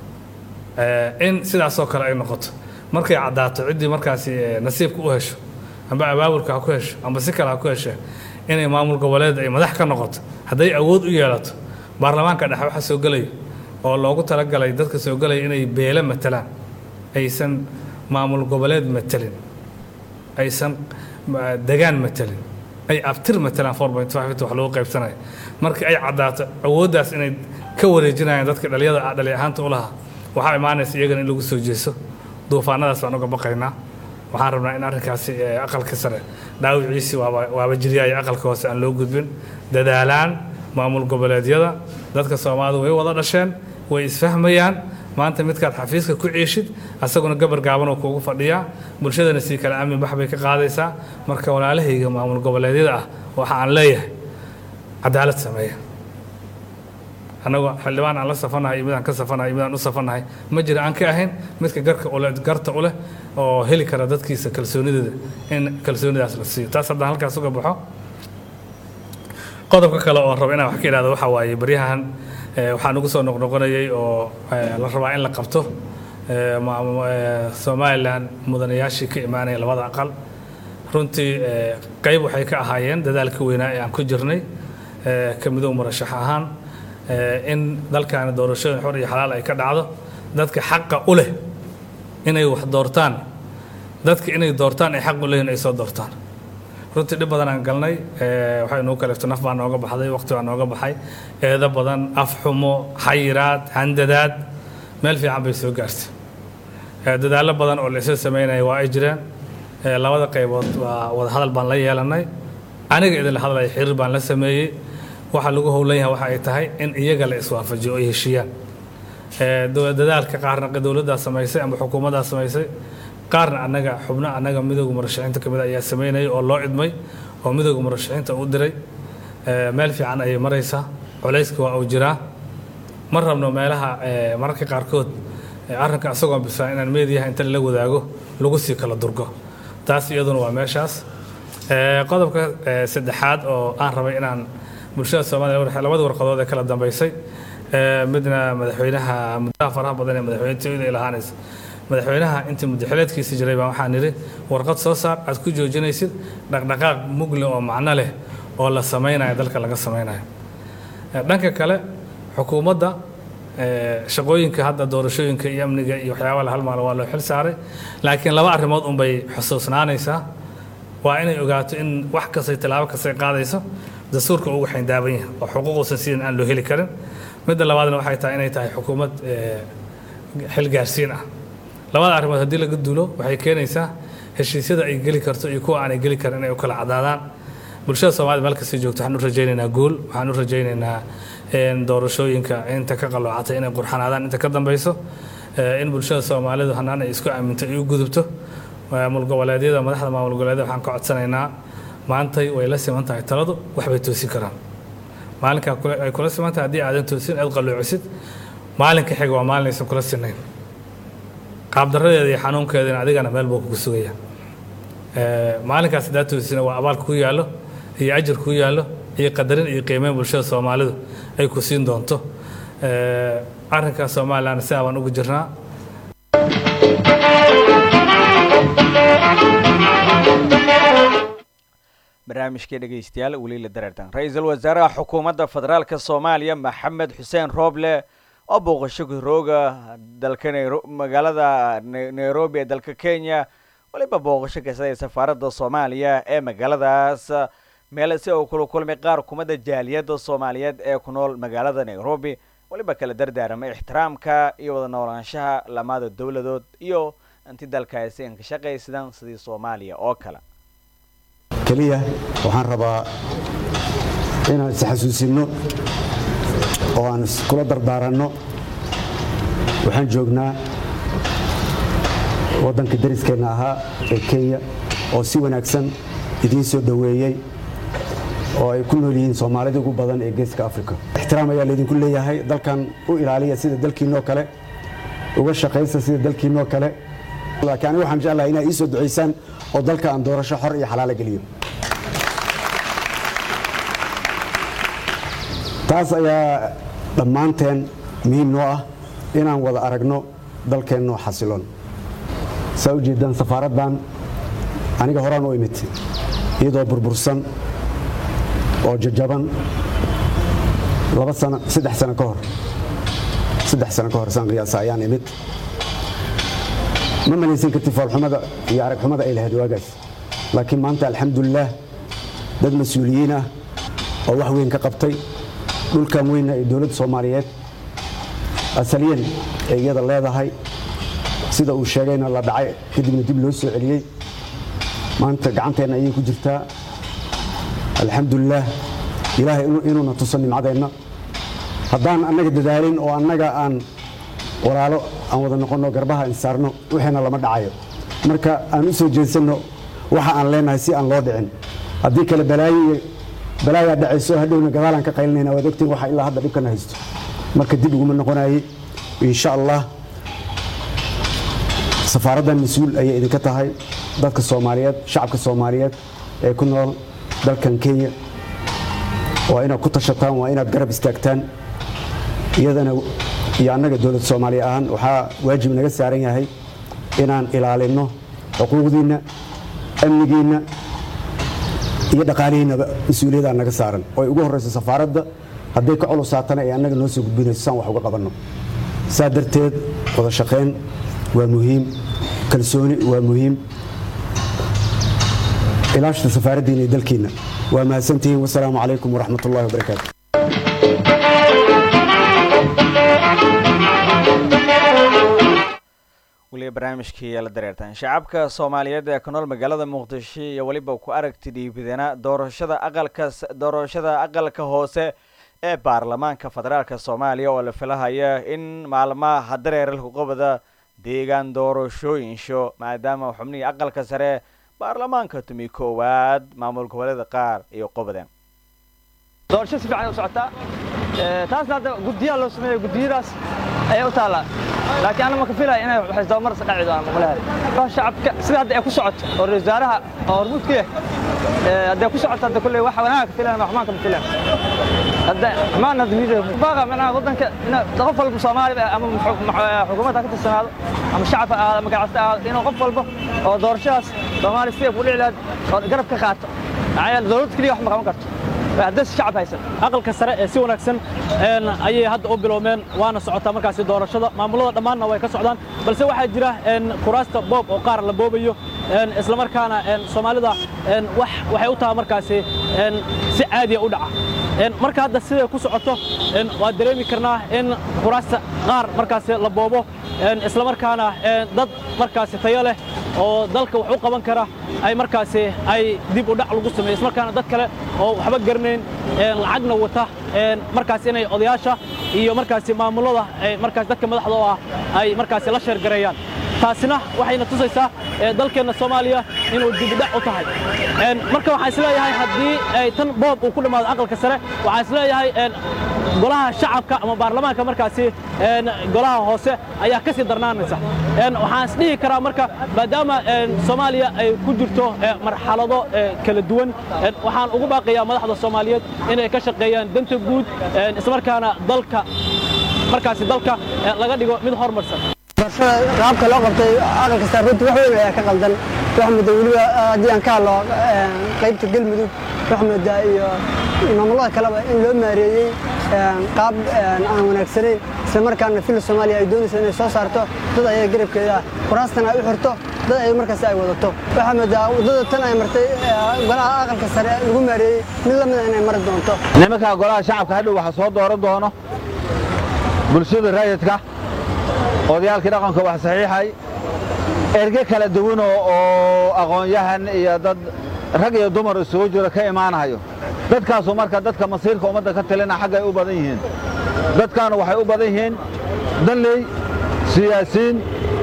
in sidaas oo kale ay noqoto markay cadaato cidii markaasi nasiibka u hesho amba abaabulka ku hesho amba si kale ku hesho inay maamul goboleed ay madax ka noqoto haday awood u yeelato baarlamaanka dhexe waxa soo galay oo loogu talagalay dadka soo galay inay beela matalaan aysan maamul goboleed matalin aysan degaan matalin ay abtir matalan four point five wax loo qaybsanayo markii ay cadaato awooddaas inay ka wareejinayaan dadka dhalinyarada dhali ahaanta u lahaa waxaa imaanaysa iyagana in lagu soo jeeso duufaanadaas baan uga baqaynaa waxaan rabnaa in arrinkaasi aqalka sare dhaawiciisi waaba jiryaaya aqalka hoose aan loo gudbin dadaalaan maamul goboleedyada dadka Soomaalidu way wada dhasheen way isfahmayaan maanta midkaad xafiiska ku ciishid asaguna gabar gaaban oo kuugu fadhiya bulshadana si kala aamin bax bay ka qaadaysaa marka walaalahayga maamul goboleedyada ah waxa aan leeyahay cadaalad sameeya anagu xildhibaan aan la safanahay midaan ka safanahay midaan u safanahay ma jira aan ka ahayn midka garka u leh garta u leh oo heli kara dadkiisa kalsoonidooda in kalsoonidaas la siiyo taas haddaan halkaas uga baxo qodobka kale oo rabo inaan wax ka ilaado waxa waaye baryahan waxaan ugu soo noqnoqonayay oo la rabaa in la qabto Somaliland mudanayaashii ka imaanaya labada aqal runtii qayb waxay ka ahaayeen dadaalka weynaa ee aan ku jirnay ka mid ah murashax ahaan in dalkan doorashooyin xor iyo xalaal ay ka dhacdo dadka xaq u leh inay wax doortaan dadka inay doortaan ay xaq u leeyihiin ay soo doortaan runtii dhib badan aan galnay waxay noo kaleefto naf baan nooga baxday waqti baan nooga baxay eeda badan afxumo xayiraad handadaad meel fiican bay soo gaartay dadaallo badan oo la isla sameynaya waa ay jireen labada qaybood waa wada hadal baan la yeelanay aniga idin la hadlay xiriir baan la sameeyay waxa lagu howlan yahay waxa ay tahay in iyaga la iswaafajiyo ay heshiiyaan dadaalka qaarna dowladda samaysay ama xukuumadda samaysay qaarna anaga xubno anaga midowga murashaxiinta kamid ayaa sameynay oo loo idmay oo midowga murashaxiinta u diray meel fiican ay maraysaa culayska waa uu jiraa ma rabno meelaha mararka qaarkood arrinka asagoo bisaan inaan meediyaha inta la wadaago lagu sii kala durgo taas iyaduna waa meeshaas qodobka saddexaad oo aan rabay inaan bulshada Soomaaliya labada warqadood ee kala dambeysay midna madaxweynaha muddo faraha badan ee madaxweynaha ilaahanis madaxweynaha intii muddaxileedkiisa jiray baan waxaan niri warqad soo saar aad ku joojinaysid dhaqdhaqaaq mugle oo macno leh oo la sameynayo dalka laga sameynayo dhanka kale xukuumadda shaqooyinka hadda doorashooyinka iyo amniga iyo waxyaabaha hal maal waa loo xil saaray laakiin laba arrimood un bay xusuusnaanaysaa waa inay ogaato in wax kasta talaabo kasta qaadayso dastuurka ugu xindaaban yahay oo xuquuqdiisa sidii aan loo heli karin midda labaadna waxay tahay inay tahay xukuumad xil gaarsiin ah labada arrimood haddii laga duulo waxay keenaysaa heshiisyada ay geli karto iyo kuwa aanay geli karin inay u kala cadaadaan bulshada Soomaaliya meel kasta joogto waxaan u rajaynaynaa guul waxaan u rajaynaynaa in doorashooyinka inta ka qalloocatay inay qurxanaadaan inta ka dambayso in bulshada Soomaalidu hanaan ay isku aaminto iyo gudubto maamul goboleedyada madaxda maamul goboleedyada waxaan ka codsanaynaa maantay way la siman tahay taladu wax bay toosin karaan maalinka ay kula siman tahay haddii aadan toosin aad qalloocisid maalinka xiga waa maalin aysan kula sinayn qaabdaradeeda iyo xanuunkeedana adigana meel buu kugu sugaya maalinkaas hadaa toosina waa abaal ku yaallo iyo ajir ku yaallo iyo qadarin iyo qiimeyn bulshada Soomaalidu ay ku siin doonto arrinka Soomaaliland si aan ugu jirnaa barnaamijka dhageystayaal wali la dareertan ra'iisul wasaaraha xukuumadda federaalka Soomaaliya Maxamed Xuseen Rooble oo booqasho rooga dalka magaalada Nairobi ee dalka Kenya waliba booqasho ka saday safaaradda Soomaaliya ee magaaladaas meel si uu kula kulmay qaar kumada jaaliyadda Soomaaliyeed ee ku nool magaalada Nairobi waliba kala dardaaramay ixtiraamka iyo wada noolaanshaha lamada dawladood iyo intii dalkaasi ka shaqaysan sidii Soomaaliya oo kala kaliya waxaan rabaa inaan is xasuusino oo aan kula dardaaranno waxaan joognaa waddanka dariskeena ahaa ee Kenya oo si wanaagsan idiin soo dhaweeyay oo ay ku nool yihiin Soomaalida ugu badan ee geeska Afrika ixtiraam ayaa leedinku leeyahay dalkan u ilaaliya sida dalkiinoo kale uga shaqaysa sida dalkiinoo kale laakiin waxaan jeclahay inay ii soo duceysaan oo dalka aan doorasho xor iyo xalaal geliyo taas ayaa dhammaanteen muhiim noo ah inaan wada aragno dalkeenno xasiloon soo jeedan safaaraddan aniga horaan u imid iyadoo burbursan oo jajaban laba sano saddex sano ka hor saddex sano ka hor saan qiyaasa ayaan imid ma malaysan karti foolxumada iyo aragxumada ay lahayd waagaas laakiin maanta alxamdulillaah dad mas-uuliyiin ah oo wax weyn ka qabtay dhulkan weyn ee dowladda Soomaaliyeed asaliyan ee iyada leedahay sida uu sheegayna la dhacay kadibna dib loo soo celiyay maanta gacanteena ayay ku jirtaa alxamdulillah ilaahay inuu na tuso nimcadeena haddaan annaga dadaalin oo annaga aan walaalo aan wada noqono garbaha insaarno waxaana lama dhacayo marka aan u soo jeedsano waxa aan leenahay si aan loo dhicin haddii kale balaayo balaayo dhacayso hadhowna gadaalan ka qaylinayna waad ogtiin waxa ilaa hadda dhibkana haysto marka dib ugu noqonayay insha Allah safaaraddan mas'uul ayay idinka tahay dadka Soomaaliyeed shacabka Soomaaliyeed ee ku nool dalkan Kenya waa inaad ku tashataan waa inaad garab istaagtaan iyadana iyo annaga dowladda Soomaaliya ahaan waxaa waajib naga saaran yahay inaan ilaalino xuquuqdiina amnigiina iyo dhaqaalihiina mas'uuliyadda naga saaran oo ugu horeysa safaaradda hadday ka culusaatana ay annaga noo soo gudbinayso saan wax uga qabanno saa darteed wada shaqayn waa muhiim kalsooni waa muhiim ilaashada safaaraddiina iyo dalkiina waa mahadsantihiin wasalaamu calaykum waraxmatullaahi wabarakaatu weli barnaamijkii la dareertaan shacabka Soomaaliyeed ee ku nool magaalada Muqdisho iyo waliba ku aragti dhiibidana doorashada aqalka doorashada aqalka hoose ee baarlamaanka federaalka Soomaaliya oo la filayo in maalmaha dareeral ku qabada deegaan doorashooyinsho maadaama xubnihii aqalka sare baarlamaanka tumi koowaad maamul goboleedka qaar iyo qobadeen doorasho si fiican u socota taasna guddiyaha loo sameeyo guddiyadaas ay u taala laakiin ana ma ka filayo inay waxay soo mar saddex doon malaha baa shacabka sida hadda ay ku socoto oo wasaaraha oo hormuudka ee hadda ku socoto hadda kulay waxa wanaag ka filayo waxmaan ka filayo hadda ma nadmido baaqa mana wadanka ina qof walba Soomaali ama xukuumadda ka tirsanaado ama shacabka ama gacasta inuu qof walba oo doorashadaas Soomaali si uu dhiclaad oo garab ka qaato ayaan dowladda kaliya wax ma qaban karto هذا الشعب هيسن aqalka sare ee si wanaagsan een ayay hadda u biloomeen waana socotaa markaas doorashada maamulada dhamaanna way ka socdaan balse waxa jira een kuraasta boob oo qaar la boobayo een isla markaana een Soomaalida een wax waxay u tahay markaas een si caadi ah u dhaca een marka hadda sida ku socoto een waa dareemi karnaa in kuraasta qaar markaas la boobo een isla markaana een dad markaas tayo leh oo dalka wax u qaban kara ay markaas ay dib u dhac lagu sameeyo isla markaana dad kale oo waxba garneen een lacagna wata een markaas inay odayaasha iyo markaas maamulada ay markaas dadka madaxda ah ay markaas la sheer gareeyaan taasina waxayna tusaysaa dalkeena Soomaaliya inuu dib u dhac u tahay een marka waxa isleeyahay hadii ay tan boob uu ku dhamaado aqalka sare waxa isleeyahay een golaha shacabka ama baarlamaanka markaas een golaha hoose ayaa ka sii darnaanaysa een waxaan isdhihi karaa marka maadaama een Soomaaliya ay ku jirto marxalado kala duwan waxaan ugu baaqayaa madaxda Soomaaliyeed inay ka shaqeeyaan danta guud een isla markaana dalka markaas dalka laga dhigo mid horumarsan qaabka loo qabtay aqalka saarunta wax weyn ayaa ka qaldan wax muddo waliba hadii aan ka hadlo qaybta galmudug wax muddo iyo maamulada kaleba in loo maareeyay qaab aan wanaagsanayn isla markaana fil Soomaaliya ay doonayso inay soo saarto dad ay garabkeeda kuraastana ay u xirto dad ay markaas ay wadato waxa muddo wadada tan ay martay golaha aqalka sare lagu maareeyay mid lamid ah inay mar doonto nimanka golaha shacabka hadhow waxa soo dooran doono bulshada raayidka odayaalkii dhaqanka wax saxiixay erge kala duwan oo aqoon-yahan iyo dad rag iyo dumar isugu jira ka imaanayo dadkaas marka dadka masiirka ummadda ka talina xaq ay u badan yihiin dadkan waxay u badan yihiin danley siyaasiin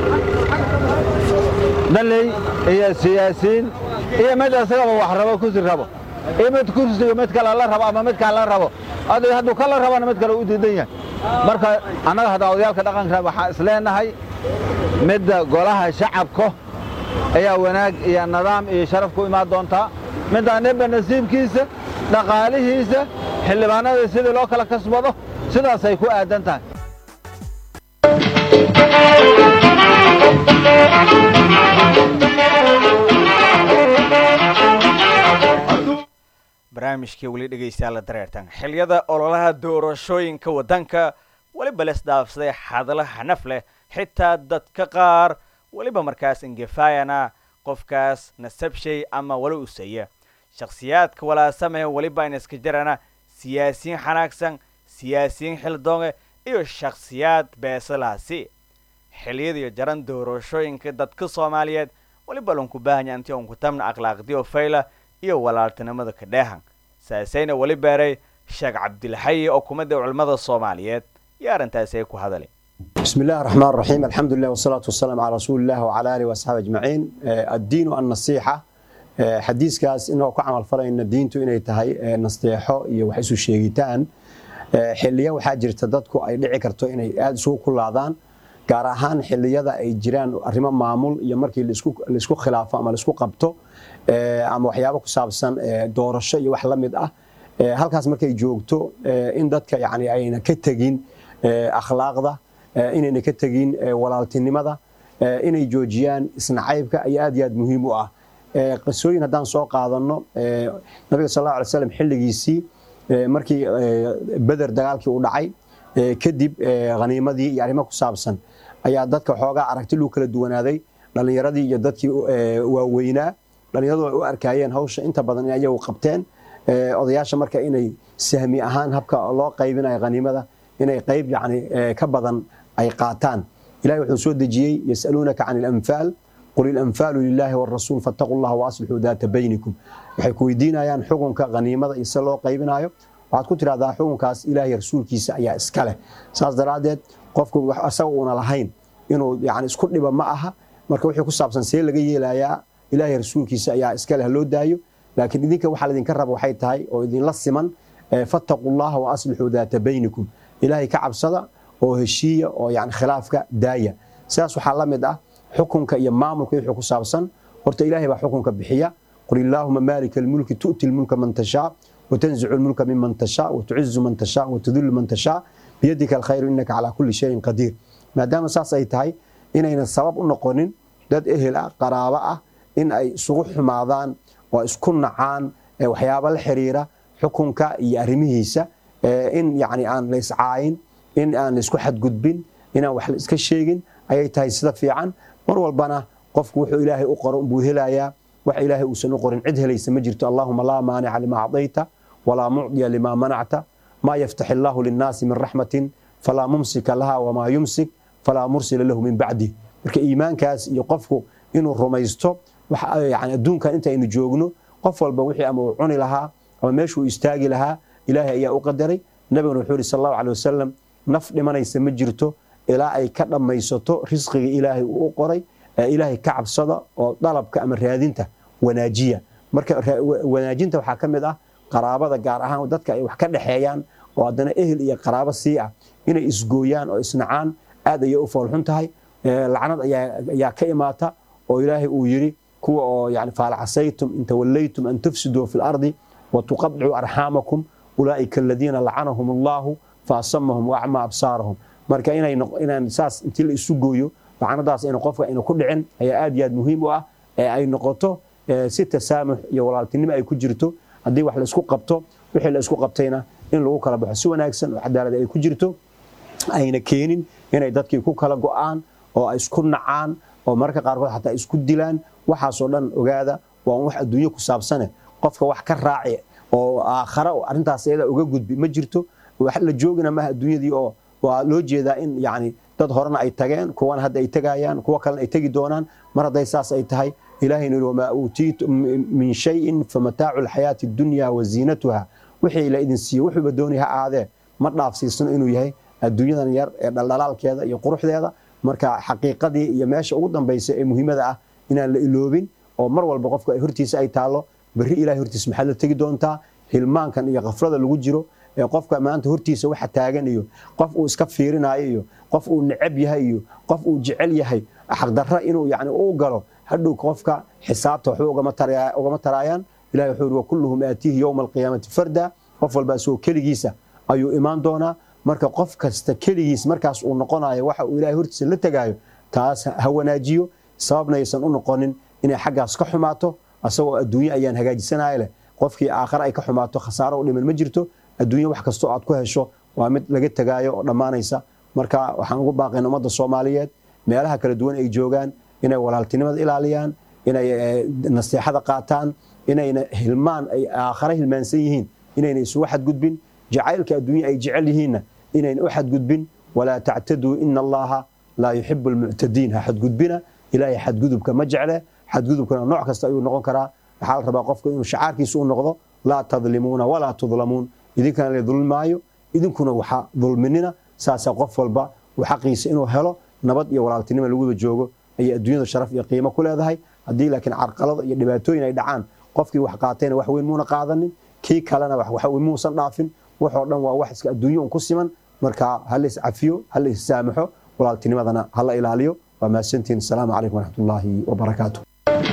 danley iyo siyaasiin iyo mid asagaba wax rabo ku sii rabo iyo mid kursiga mid kale la rabo ama mid kale la rabo aday hadduu kala rabana mid kale u diidan yahay marka anaga hada odayaalka dhaqanka waxa isleenahay midda golaha shacabka ayaa wanaag iyo nidaam iyo sharaf ku imaan doonta midda neba nasiibkiisa dhaqaalihiisa xildhibaanada sidii loo kala kasbado sidaas ay ku aadan tahay barnaamijkii weli dhegeystayaal la dareertan xiliyada ololaha doorashooyinka wadanka waliba la isdhaafsaday xadala xanaf leh xitaa dadka qaar waliba markaas ingefayana qofkaas nasabshay ama wala usaya shakhsiyaadka walaasamaya weliba in iska jirana siyaasiyiin xanaagsan siyaasiyiin xildoonge iyo shakhsiyaad beesalaasi xilliyada iyo jaran doorashooyinka dadka soomaaliyeed weliba lanku baahanya intii unku tamna akhlaaqdiyo fayla iyo walaaltinimada ka dheehan saasayna weli beeray sheekh cabdilxayi oo kumada culimada soomaaliyeed iyo arrintaasi ay ku hadalay بسم الله الرحمن الرحيم الحمد لله والصلاة والسلام على رسول الله وعلى آله وأصحابه أجمعين الدين النصيحة حديث كاس إنه كعمل فرع إن الدين تو إنه تهاي نصيحة يوحسوا الشيطان حلية وحاجر تدتكو أي لعكرتو إنه أدسو كل عضان كارهان حلية ذا أي جيران الرمام معمول يمركي اللي سكو اللي سكو خلافة أما اللي سكو قبته أما وحيابك سابسان دور الشيء وحلمد أه هالكاس مركي جوجتو إن دتك يعني أين كتجين أخلاق ذا inayna ka tagin walaaltinimada inay joojiyaan isnacaybka ay aad iyo aad muhiim u ah qisooyin haddaan soo qaadano nabiga sallallahu alayhi wasallam xilligiisii markii Badr dagaalkii u dhacay kadib qaniimadii iyo arrimo ku saabsan ayaa dadka xoogaa aragti loo kala duwanaaday dhalinyaradii iyo dadkii waaweynaa dhalinyaradu ay u arkayeen hawsha inta badan in ayagu qabteen odayaasha marka inay sahmi ahaan habka loo qaybinayo qaniimada inay qayb yani ka badan ay qaataan ilaahay wuxuu soo dejiyay yasalunaka anil anfal qul al anfal lillahi war rasul fattaqullaha wa aslihu dhata baynikum waxay ku weydiinayaan xukunka qaniimada isa loo qaybinayo waxaad ku tiraahdaa xukunkaas ilaahay rasuulkiisa ayaa iska leh saas daraadeed qofku wax asaga una lahayn inuu yani isku dhiba ma aha marka wixii ku saabsan see laga yeelayaa ilaahay rasuulkiisa ayaa iska leh loo daayo laakiin idinka waxa la idinka rabo waxay tahay oo idin la siman fattaqullaha wa aslihu dhata baynikum ilaahay ka cabsada oo heshiiya oo yani khilaafka daaya sidaas waxaa la mid ah xukunka iyo maamulka wixii ku saabsan horta ilaahay baa xukunka bixiya qul illaahumma maalika almulki tu'ti almulka man tashaa wa tanzi'u almulka mimman tashaa wa tu'izzu man tashaa wa tudhillu man tashaa biyadika alkhayru innaka ala kulli shay'in qadiir maadaama saas ay tahay inayna sabab u noqonin dad ehel ah qaraabo ah in ay isugu xumaadaan oo isku nacaan waxyaabo la xiriira xukunka iyo arrimihiisa in yani aan la iscaayin in aan isku xadgudbin in aan wax la iska sheegin ayay tahay sida fiican mar walbana qofku wuxuu ilaahay u qoro buu helayaa wax ilaahay uu san u qorin cid helaysa ma jirto allahumma la maani'a lima a'tayta wala mu'diya lima mana'ta ma yaftahu Allahu lin-nasi min rahmatin fala mumsika laha wa ma yumsik fala mursila lahu min ba'di marka iimaankaas iyo qofku inuu rumaysto wax yani adduunkan inta aynu joogno qof walba wixii ama uu cuni lahaa ama meeshuu istaagi lahaa ilaahay ayaa u qadaray nabiguna wuxuu yiri sallallahu alayhi wasallam naf dhimanaysa ma jirto ilaa ay ka dhamaysato risqiga ilaahay uu qoray ilaahay ka cabsada oo dalabka ama raadinta wanaajiya marka wanaajinta waxa kamid ah qaraabada gaar ahaan dadka ay wax ka dhaxeeyaan oo adana ehel iyo qaraabo sii ah inay isgooyaan oo isnacaan aad ay u foolxun tahay lacnad ayaa ayaa ka imaata oo ilaahay uu yiri kuwa oo yani faalacasaytum in tawallaytum an tufsidu fil ardi wa tuqaddu arhamakum أولئك الذين لعنهم الله فأصمهم وأعمى أبصارهم marka inay inaan saas intii la isu gooyo lacnadaas in qofka inuu ku dhicin ayaa aad iyo aad muhiim u ah ee ay noqoto si tasaamux iyo walaaltinimo ay ku jirto hadii wax la isku qabto wixii la isku qabtayna in lagu kala baxo si wanaagsan oo cadaalad ay ku jirto ayna keenin inay dadkii ku kala go'aan oo ay isku nacaan oo marka qaar kood xataa isku dilaan waxa soo dhan ogaada waa wax adduunyo ku saabsan qofka wax ka raaci oo aakhira arintaas iyada uga gudbi ma jirto wax la joogina ma adduunyadii oo waa loo jeedaa in yani dad horena ay tageen kuwan hadda ay tagayaan kuwa kale ay tagi doonaan mar haday saas ay tahay ilaahayna wama uutiitu min shay'in famataa'ul hayati dunya wa zinatuha wixii la idin siiyo wuxuu badooniha aade ma dhaafsiisano inuu yahay adduunyadan yar ee dhaldhalaalkeeda iyo quruxdeeda marka xaqiiqadii iyo meesha ugu dambeysay ee muhiimada ah inaan la iloobin oo mar walba qofka ay hortiisa ay taalo bari ilaahay hortiisa maxaa la tagi doontaa hilmaankan iyo qaflada lagu jiro ee qofka maanta hortiisa waxa taagan iyo qof uu iska fiirinayo iyo qof uu necab yahay iyo qof uu jecel yahay xaq darra inuu yaani uu galo hadhow qofka xisaabta wuxuu uga mataraya uga matarayaan ilaahay wuxuu wa kulluhum aatihi yawm alqiyamati farda qof walba soo kaligiisa ayuu imaan doonaa marka qof kasta kaligiis markaas uu noqonayo waxa uu ilaahay hortiisa la tagaayo taas ha wanaajiyo sababna aysan u noqonin inay xaggaas ka xumaato asagoo adduunyo ayaan hagaajisanaay leh qofkii aakhir ay ka xumaato khasaaro u dhiman ma jirto adduunyo wax kasto aad ku hesho waa mid laga tagaayo oo dhamaanaysa marka waxaan ugu baaqaynaa ummadda Soomaaliyeed meelaha kala duwan ay joogaan inay walaaltinimada ilaaliyaan inay nasiixada qaataan inayna hilmaan ay aakhare hilmaansan yihiin inayna isugu xadgudbin jacaylka adduunya ay jecel yihiinna inayna u xadgudbin walaa tactaduu ina allaha laa yuxibu almuctadiin ha xadgudbina ilaahay xadgudubka ma jecle xadgudubkana nooc kasta ayuu noqon karaa waxaa la rabaa qofka inuu shacaarkiisa u noqdo laa tadlimuuna walaa tudlamuun idinkana la dulmaayo idinkuna waxa dulminina saasaa qof walba uu xaqiisa inuu helo nabad iyo walaaltinimo lagu wada joogo ay adduunyada sharaf iyo qiimo ku leedahay haddii laakiin carqalada iyo dhibaatooyin ay dhacaan qofkii wax qaatayna wax weyn muuna qaadanin kii kalena wax weyn muusan dhaafin waxoo dhan waa wax iska adduunyo ku siman marka hal is cafiyo hal is saamaxo walaaltinimadana hala ilaaliyo waa maasantiin assalaamu calaykum waraxmatullaahi wabarakaatuh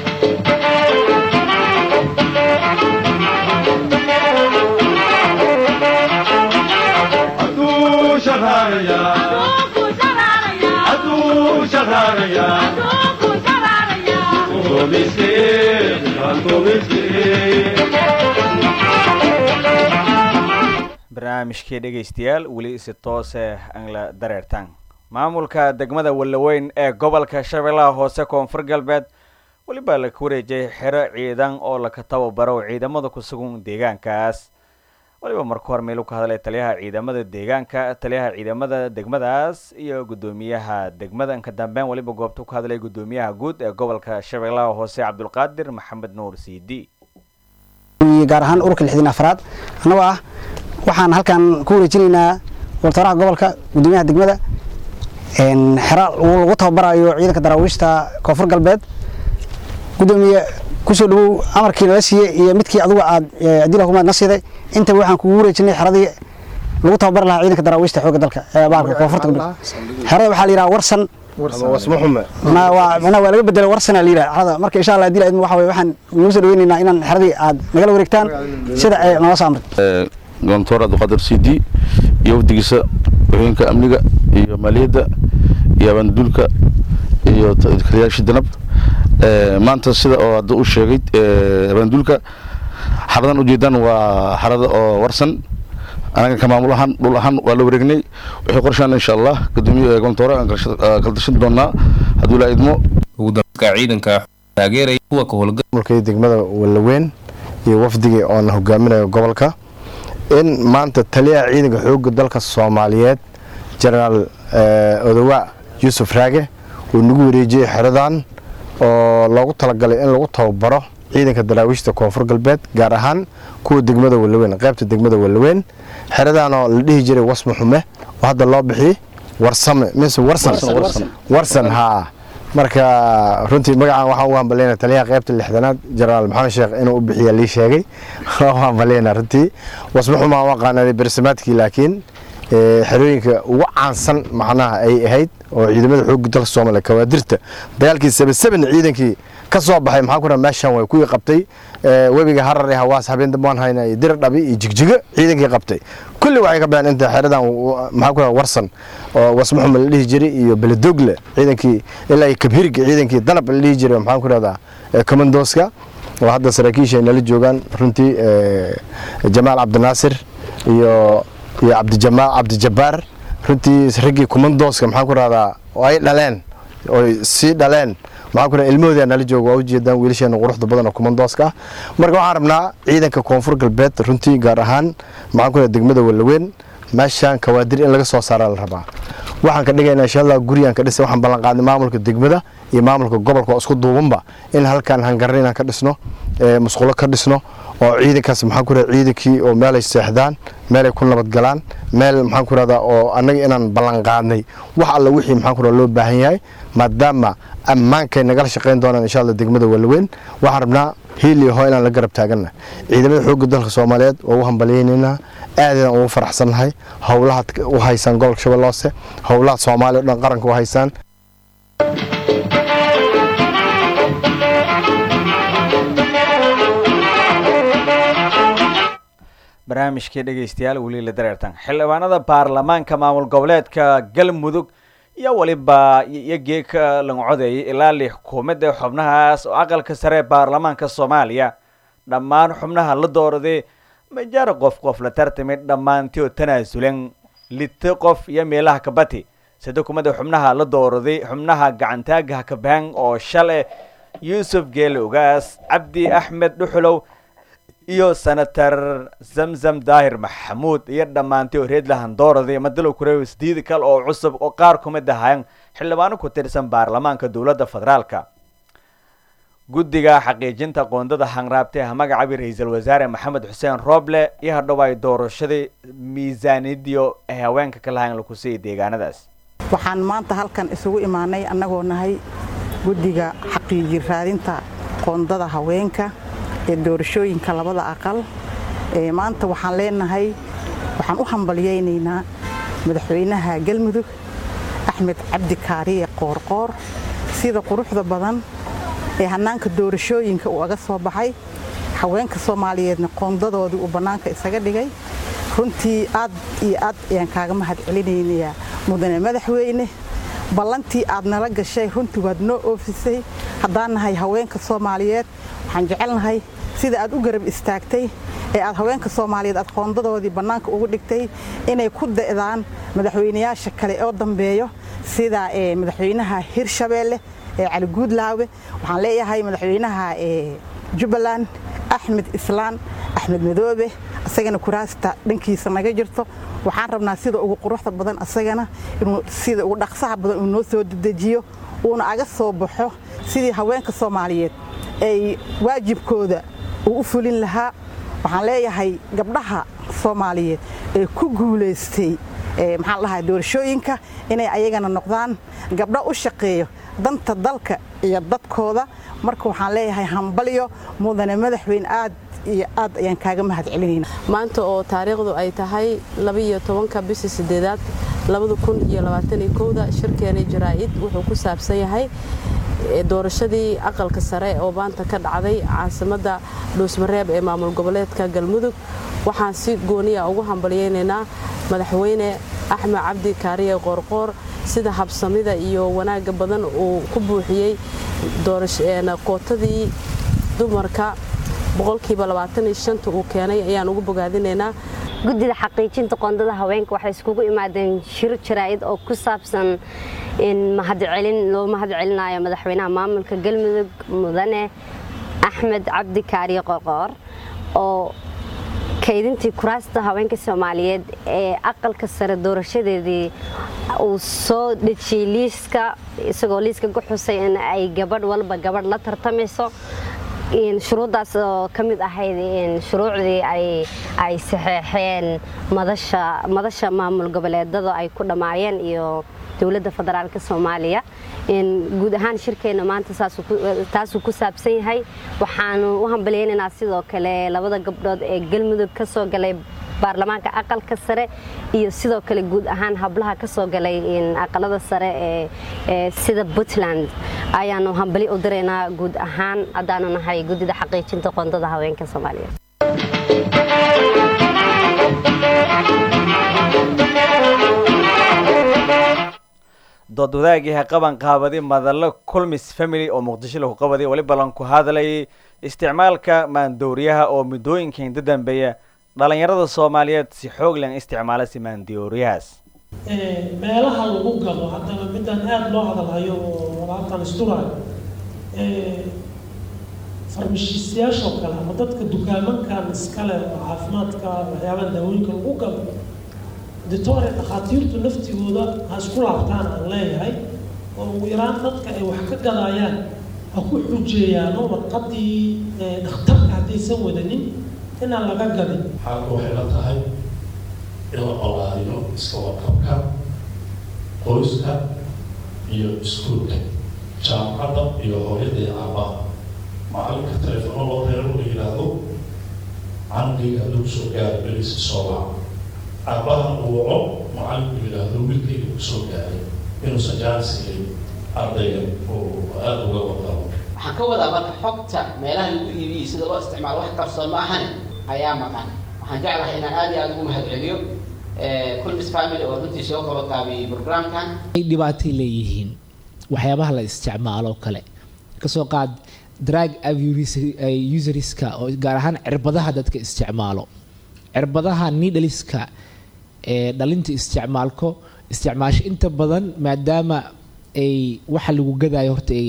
barnaamijkii dhegaystayaal weli isi toose aan la dareertaan maamulka degmada Wallaweyn ee gobolka Shabeellaha Hoose Koonfur Galbeed waliba la ku wareejay xero ciidan oo la ka tababaro ciidamada ku sugan deegaankaas waliba markii hore meel uu ka hadlay taliyaha ciidamada deegaanka taliyaha ciidamada degmadaas iyo gudoomiyaha degmada ka dambeyn waliba goobta ku hadlay gudoomiyaha guud ee gobolka Shabeellaha Hoose Cabdulqaadir Maxamed Nuur Siidi gaar ahaan ururka lixdan afraad anagoo ah waxaan halkan ku wareejinaynaa wartaraha gobolka gudoomiyaha degmada een xero lagu tababarayo ciidanka daraawiishta Koonfur Galbeed gudoomiye ku soo dhaw amarkii la siiyay iyo midkii adigu aad adila kuma nasiiday inta waxaan ku wareejinay xeradii lagu tababar lahaa ciidanka daraawiishta xoogga dalka ee baalka Koonfurta Galbeed xerada waxa la yiraahdaa warsan wasmuxume ma waa mana waa laga bedelay warsan la yiraahdaa marka insha Allah adila idin waxa way waxaan ugu soo dhaweynaynaa inaan xeradii aad nagala wareegtaan sida ay noo saamray goontoor Abdulqaadir Siidi iyo wadigiisa haweenka amniga iyo maaliyadda iyo bandulka iyo taliyaasha danab ee maanta sida oo hadda u sheegay ee bandulka xaradan u jeedaan waa xarada oo warsan anaga ka maamulahan dhul ahaan waa la wareegnay wixii qorshaan insha Allah gudoomiyaha goontoor aan kala tashan doonaa haduu la idmo ugu dambeynta ciidanka taageeray kuwa ka howlgalka degmada Wallaweyn iyo wafdiga oo la hogaaminayo gobolka in maanta taliyaha ciidanka xoogga dalka Soomaaliyeed General Odawa Yusuf Raage uu nagu wareejiyay xeradan oo loogu talagalay in lagu tababaro ciidanka daraawiishta Koonfur Galbeed gaar ahaan kuwa degmada Wallaweyn qaybta degmada Wallaweyn xeradan oo la dhihi jiray wasmuxume oo hadda loo bixiyay warsame mise warsan warsan ha marka runtii magacan waxa uu hambaleyna taliyaha qaybta lixdanaad General Maxamed Sheekh inuu u bixiyo li sheegay waxa hambaleyna runtii wasmuxume waa qaanay barsimaadkii laakiin ee xerooyinka ugu caansan macnaha ay ahayd oo ciidamada xoogga dalka Soomaaliya ka waadirta dagaalkii sabab ciidankii ka soo baxay maxaa ku meeshan way ku qabtay ee webiga harar ee hawaas habeen dambaan hayna dir dhabi iyo jigjiga ciidankii qabtay kulli waxay ka baan inta xeradan maxaa ku warsan oo wasmuxume la dhihi jiray iyo baladogle ciidankii ilaa kabhirga ciidankii danab la dhihi jiray maxaa ku raada commandoska oo hadda saraakiisha la joogan runtii ee Jamaal Abdinaasir iyo iyo Abdi Jamal Abdi Jabbar runtii ragii commandoska maxaa ku raadaa oo ay dhaleen oo si dhaleen maxaa ku raadaa ilmooda nala joogo oo jeedaan wiilasheena quruxda badan oo commandoska marka waxaan rabnaa ciidanka Koonfur Galbeed runtii gaar ahaan maxaa ku raadaa degmada Wallaweyn meeshan kawaadir in laga soo saaro la rabaa waxaan ka dhigaynaa insha Allah guriyan ka dhisay waxaan ballan qaadnay maamulka degmada iyo maamulka gobolka oo isku duubanba in halkan hangarina ka dhisno ee musqulo ka dhisno oo ciidankaas maxaa ku raadaa ciidankii oo meel ay seexdaan meel ay ku nabad galaan meel maxaa ku raadaa oo anaga inaan ballan qaadnay wax alla wixii maxaa ku raadaa loo baahan yahay maadaama ammaanka nagala shaqeyn doonaan insha Allah degmada Wallaweyn waxaan rabnaa hiiliyo hoo inaan la garab taagana ciidamada xoogga dalka Soomaaliyeed oo u hambalyeynayna aadaan ugu faraxsanahay howlaha u haysan gobolka Shabeellaha Hoose howlaha Soomaaliya dhan qaranka u haysan barnaamijkii dhageystayaal wali la dareertan xildhibaanada baarlamaanka maamul goboleedka Galmudug iyo waliba iyageeka lagu codeeyay ilaa lix xukuumadda xubnahaas oo aqalka sare baarlamaanka Soomaaliya dhammaan xubnaha la dooraday ma jar qof qof la tartamay dhamaantii tanaasulan lita qof iyo meelaha ka bati sida xukuumadda xubnaha la dooraday xubnaha gacantaaga ka baan oo shalay yuusuf geele ugaas cabdi axmed dhuxulow iyo senator zamzam daahir maxamuud iyo dhammaantay reedlahan dooradii madalow kureew sideed kale oo cusub oo qaar ku mid ahaayeen xildhibaano ku tirsan baarlamaanka dowladda federaalka guddiga xaqiijinta qoondada hanraabtay ah magacaabay ra-iisul wasaare maxamed xuseen rooble iyo hadhow ay doorashadii miisaaniyadiyo ee haweenka ka lahayn lagu siiyay deegaanadaas waxaan maanta halkan isugu imaanay annagoo nahay guddiga xaqiijin raadinta qoondada haweenka ee doorashooyinka labada aqal ee maanta waxaan leenahay waxaan u hambaliyeynaynaa madaxweynaha galmudug axmed cabdi kaariye qoorqoor sida quruxda badan ee hanaanka doorashooyinka uu aga soo baxay haweenka Soomaaliyeedna qoondadoodii uu banaanka isaga dhigay runtii aad iyo aad ayaan kaaga mahad celinayaa mudane madaxweyne ballantii aad nala gashay runtii waad noo oofisay haddaan nahay haweenka Soomaaliyeed waxaan jecelnahay sida aad u garab istaagtay ee aad haweenka Soomaaliyeed aad qoondadoodii banaanka ugu dhigtay inay ku da'daan madaxweynayaasha kale oo dambeeyo sida ee madaxweynaha Hirshabeelle ee Cali Guudlaawe waxaan leeyahay madaxweynaha ee Jubbaland Axmed Islaan Axmed Madoobe asagana kuraasta dhankiisa naga jirto waxaan rabnaa sida ugu quruxda badan asagana inuu sida ugu dhaqsaha badan uu noo soo dedejiyo uuna aga soo baxo sidii haweenka Soomaaliyeed ay waajibkooda u fulin lahaa waxaan leeyahay gabdhaha Soomaaliyeed ee ku guuleystay ee maxaan lahaa doorashooyinka inay ayagana noqdaan gabdho u shaqeeyo danta dalka iyo dadkooda marka waxaan leeyahay hambaliyo mudane madaxweyne aad iyo aad ayaan kaaga mahad celinaynaa maanta oo taariikhdu ay tahay laba iyo tobanka bisha sideedaad laba kun iyo labaatan iyo kow shirkeena jaraa'id wuxuu ku saabsan yahay doorashadii aqalka sare oo maanta ka dhacday caasimadda Dhuusmareeb ee maamul goboleedka Galmudug waxaan si gooniya ugu hambaliyeynaynaa madaxweyne Axmed Cabdi Kaariye Qoorqoor sida habsamida iyo wanaaga badan uu ku buuxiyay doorashada qootadii dumarka boqolkiiba labaatan iyo shan uu keenay ayaan ugu bogaadinaynaa guddiga xaqiijinta qoondada haweenka waxay iskugu imaadeen shir jaraa'id oo ku saabsan in mahad celin loo mahad celinayo madaxweynaha maamulka Galmudug mudane Axmed Cabdi Kaariye Qoorqoor oo kaydintii kuraasta haweenka Soomaaliyeed ee aqalka sare doorashadeedii uu soo dhajiyay liiska isagoo liiska ku xusay in ay gabadh walba gabadh la tartamayso in shuruudaas oo kamid ahayd in shuruucdii ay ay saxeexeen madasha madasha maamul goboleedada ay ku dhamaayeen iyo dawladda federaalka Soomaaliya in guud ahaan shirkeena maanta taas uu ku saabsan yahay waxaan u hambaliyeynaynaa sidoo kale labada gabdhood ee Galmudug ka soo galay baarlamaanka aqalka sare iyo sidoo kale guud ahaan hablaha ka soo galay in aqalada sare ee sida Puntland ayaanu hambali u direynaa guud ahaan hadaanu nahay guddida xaqiijinta qoondada haweenka Soomaaliyeed dood wadaagii qaban qaabadi madalla kulmis family oo muqdisho lagu qabaday wali balan ku hadlay isticmaalka maandooriyaha oo midooyinka inta dambeeya dhalinyarada Soomaaliyeed si xoog leh isticmaala si maandooriyahaas ee meelaha lagu galo hadana midan aad loo hadalhayo oo walaatan isturaay ee farmashiistayaasha kale ama dadka dukaamankan iskale caafimaadka waxyaabaha daawooyinka lagu galo دكتور خاطيرته نفتي وده هسكول عطان الله oo ugu yaraan dadka ay wax ka galayaan ha ku xujeeyaan oo warqadii dhakhtarka hadaysan wadanin inaan laga gadin xaalku waxay la tahay in la qolaaliyo iska warqabka qoyska iyo iskuulka jaamacadda iyo hooyada iyo aabaha macalinka telefono loo reero la yidhaahdo candiga lagu soo gaaray beriisa soo waca aabahan uu waco macalinku yidhaahdo wiilkayga ku soo gaaray inuusan jaansigelin ardayga oo aada uga wadamo waxaan ka wadaa marka xogta meelaha lagu iibiyey sida loo isticmaalo wax qarsoon ma ahan ayaa maqan waxaan jeclahay inaan aad iyo aad ugu mahadceliyo kulmis family oo runtii soo qabatay programkan ay dhibaatay leeyihiin waxyaabaha la isticmaalo kale kasoo qaad drug abuse userska oo gaar ahaan cirbadaha dadka isticmaalo cirbadaha needleska ee dhalinta isticmaalko isticmaasho inta badan maadaama ay waxa lagu gadayo horta ay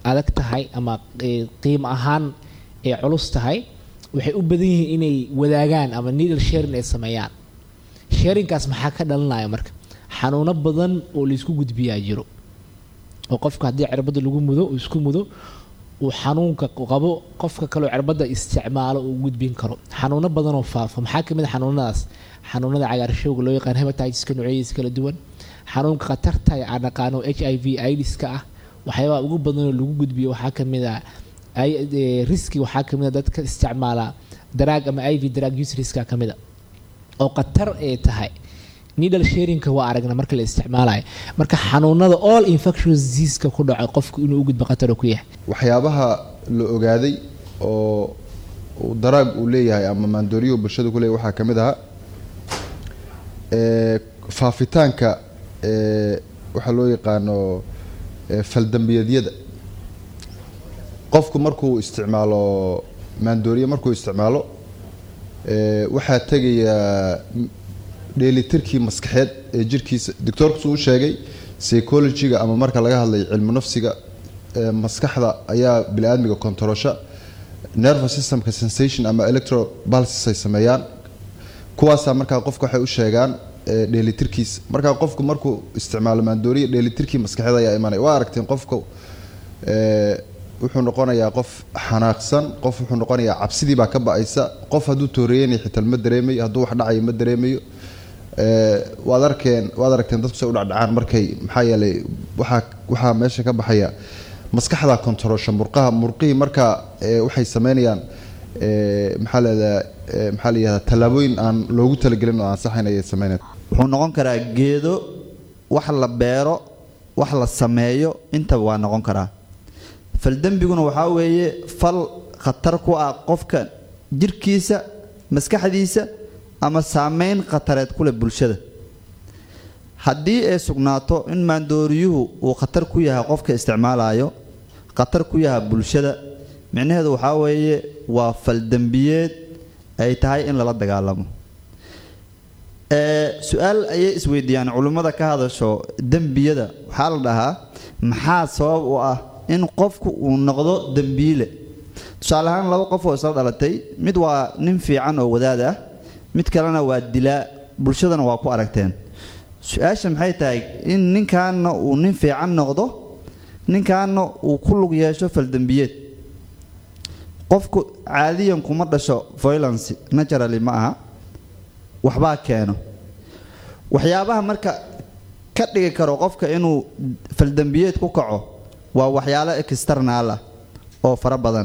adag tahay ama qiimo ahaan ay culus tahay waxay u badan yihiin inay wadaagaan ama needle sharing ay sameeyaan sharingkaas maxaa ka dhalanaya marka xanuuno badan oo la isku gudbiyaa jiro oo qofka haddii cirbada lagu mudo uu isku mudo uu xanuunka qabo qofka kale oo cirbada isticmaalo uu gudbin karo xanuuno badan oo faafo maxaa kamid ah xanuunadaas xanuunada cagaarshowga loo yaqaan hepatitis-ka noocyadiisa kala duwan xanuunka khatarta ee aan naqaano h i v aids-ka ah waxyaabaha ugu badan oo lagu gudbiyo waxaa kamid ah riski waxaa kamid ah dadka isticmaala daraag ama i v drug use riska kamid ah oo khatar ay tahay needle sharingka waa aragna marka la isticmaalayo marka xanuunada all infectious disease-ka ku dhaco qofku inuu u gudbo khatar ku yahay waxyaabaha la ogaaday oo daraag uu leeyahay ama maandooriyo bulshada ku leeyahay waxaa kamid ah ee faafitaanka ee waxa loo yaqaano faldambiyeedyada qofku markuu isticmaalo maandooriyo markuu isticmaalo ee waxaa tagaya dheelitirkii maskaxeed ee jirkiisa doctorku uu sheegay psychology-ga ama marka laga hadlay cilmu nafsiga ee maskaxda ayaa bini'aadmiga controlsha nervous systemka sensation ama electro pulses ay sameeyaan kuwaasa marka qofku waxay u sheegaan dheelitirkiisa marka qofku markuu isticmaalo maandooriyo dheelitirkii maskaxeed ayaa imanay waa aragteen qofku ee wuxuu noqonayaa qof xanaaqsan qof wuxuu noqonayaa cabsidii baa ka ba'aysa qof hadduu tooreeyay xitaa ma dareemayo hadduu wax dhacayo ma dareemayo ee waad arkeen waad aragteen dadku say u dhacdhacaan markay maxaa yeelay waxa waxa meesha ka baxaya maskaxda controlsha murqaha murqihii marka waxay sameynayaan ee maxaa leedahay maxaa leeyahay talaabooyin aan loogu talagelin oo aan saxayn ay sameynayaan wuxuu noqon karaa geedo wax la beero wax la sameeyo inta waa noqon karaa faldambiguna waxaa weeye fal khatar ku ah qofka jirkiisa maskaxdiisa ama saameyn khatareed ku leh bulshada haddii ay sugnaato in maandooriyuhu uu khatar ku yahay qofka isticmaalayo khatar ku yahay bulshada micnaheedu waxaa weeye waa faldambiyeed ay tahay in lala dagaalamo ee su-aal ayay isweydiiyaan culimmada ka hadasho dembiyada waxaa la dhahaa maxaa sabab u ah in qofku uu noqdo dambiile tusaale ahaan laba qof oo isla dhalatay mid waa nin fiican oo wadaad ah mid kalena waa dilaa bulshadana waa ku aragteen su-aasha maxay tahay in ninkaana uu nin fiican noqdo ninkaana uu ku lug yeesho faldambiyeed qofku caadiyan kuma dhasho violence naturally ma aha waxbaa keeno waxyaabaha marka ka dhigi karo qofka inuu faldambiyeed ku kaco waa waxyaalo external ah oo fara badan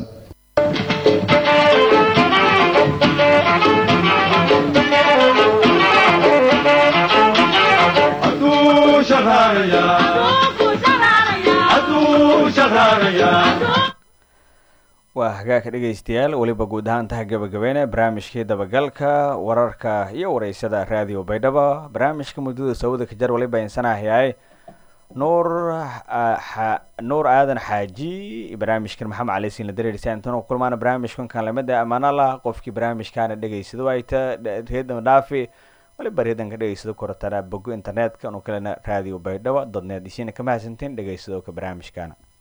waa hagaagka dhegaystayaal weliba guud ahaan taha gabagabeynaya barnaamijkii dabagalka wararka iyo wareysada raadiyo baydhabo barnaamijka muddada sawda ka jar waliba insanahayaay nuur nuur aadan xaaji barnaamijkan maxamed cali siin la dareerisa intaan ku kulmaana barnaamijkan kan lamida amaanala qofkii barnaamijkaana dhegaysado ayta reedan dhaafi waliba reedan ka dhegaysado kortana bogo internetka oo kalena raadiyo baydhabo dot net isina kama hasantiin dhegaysado ka barnaamijkaana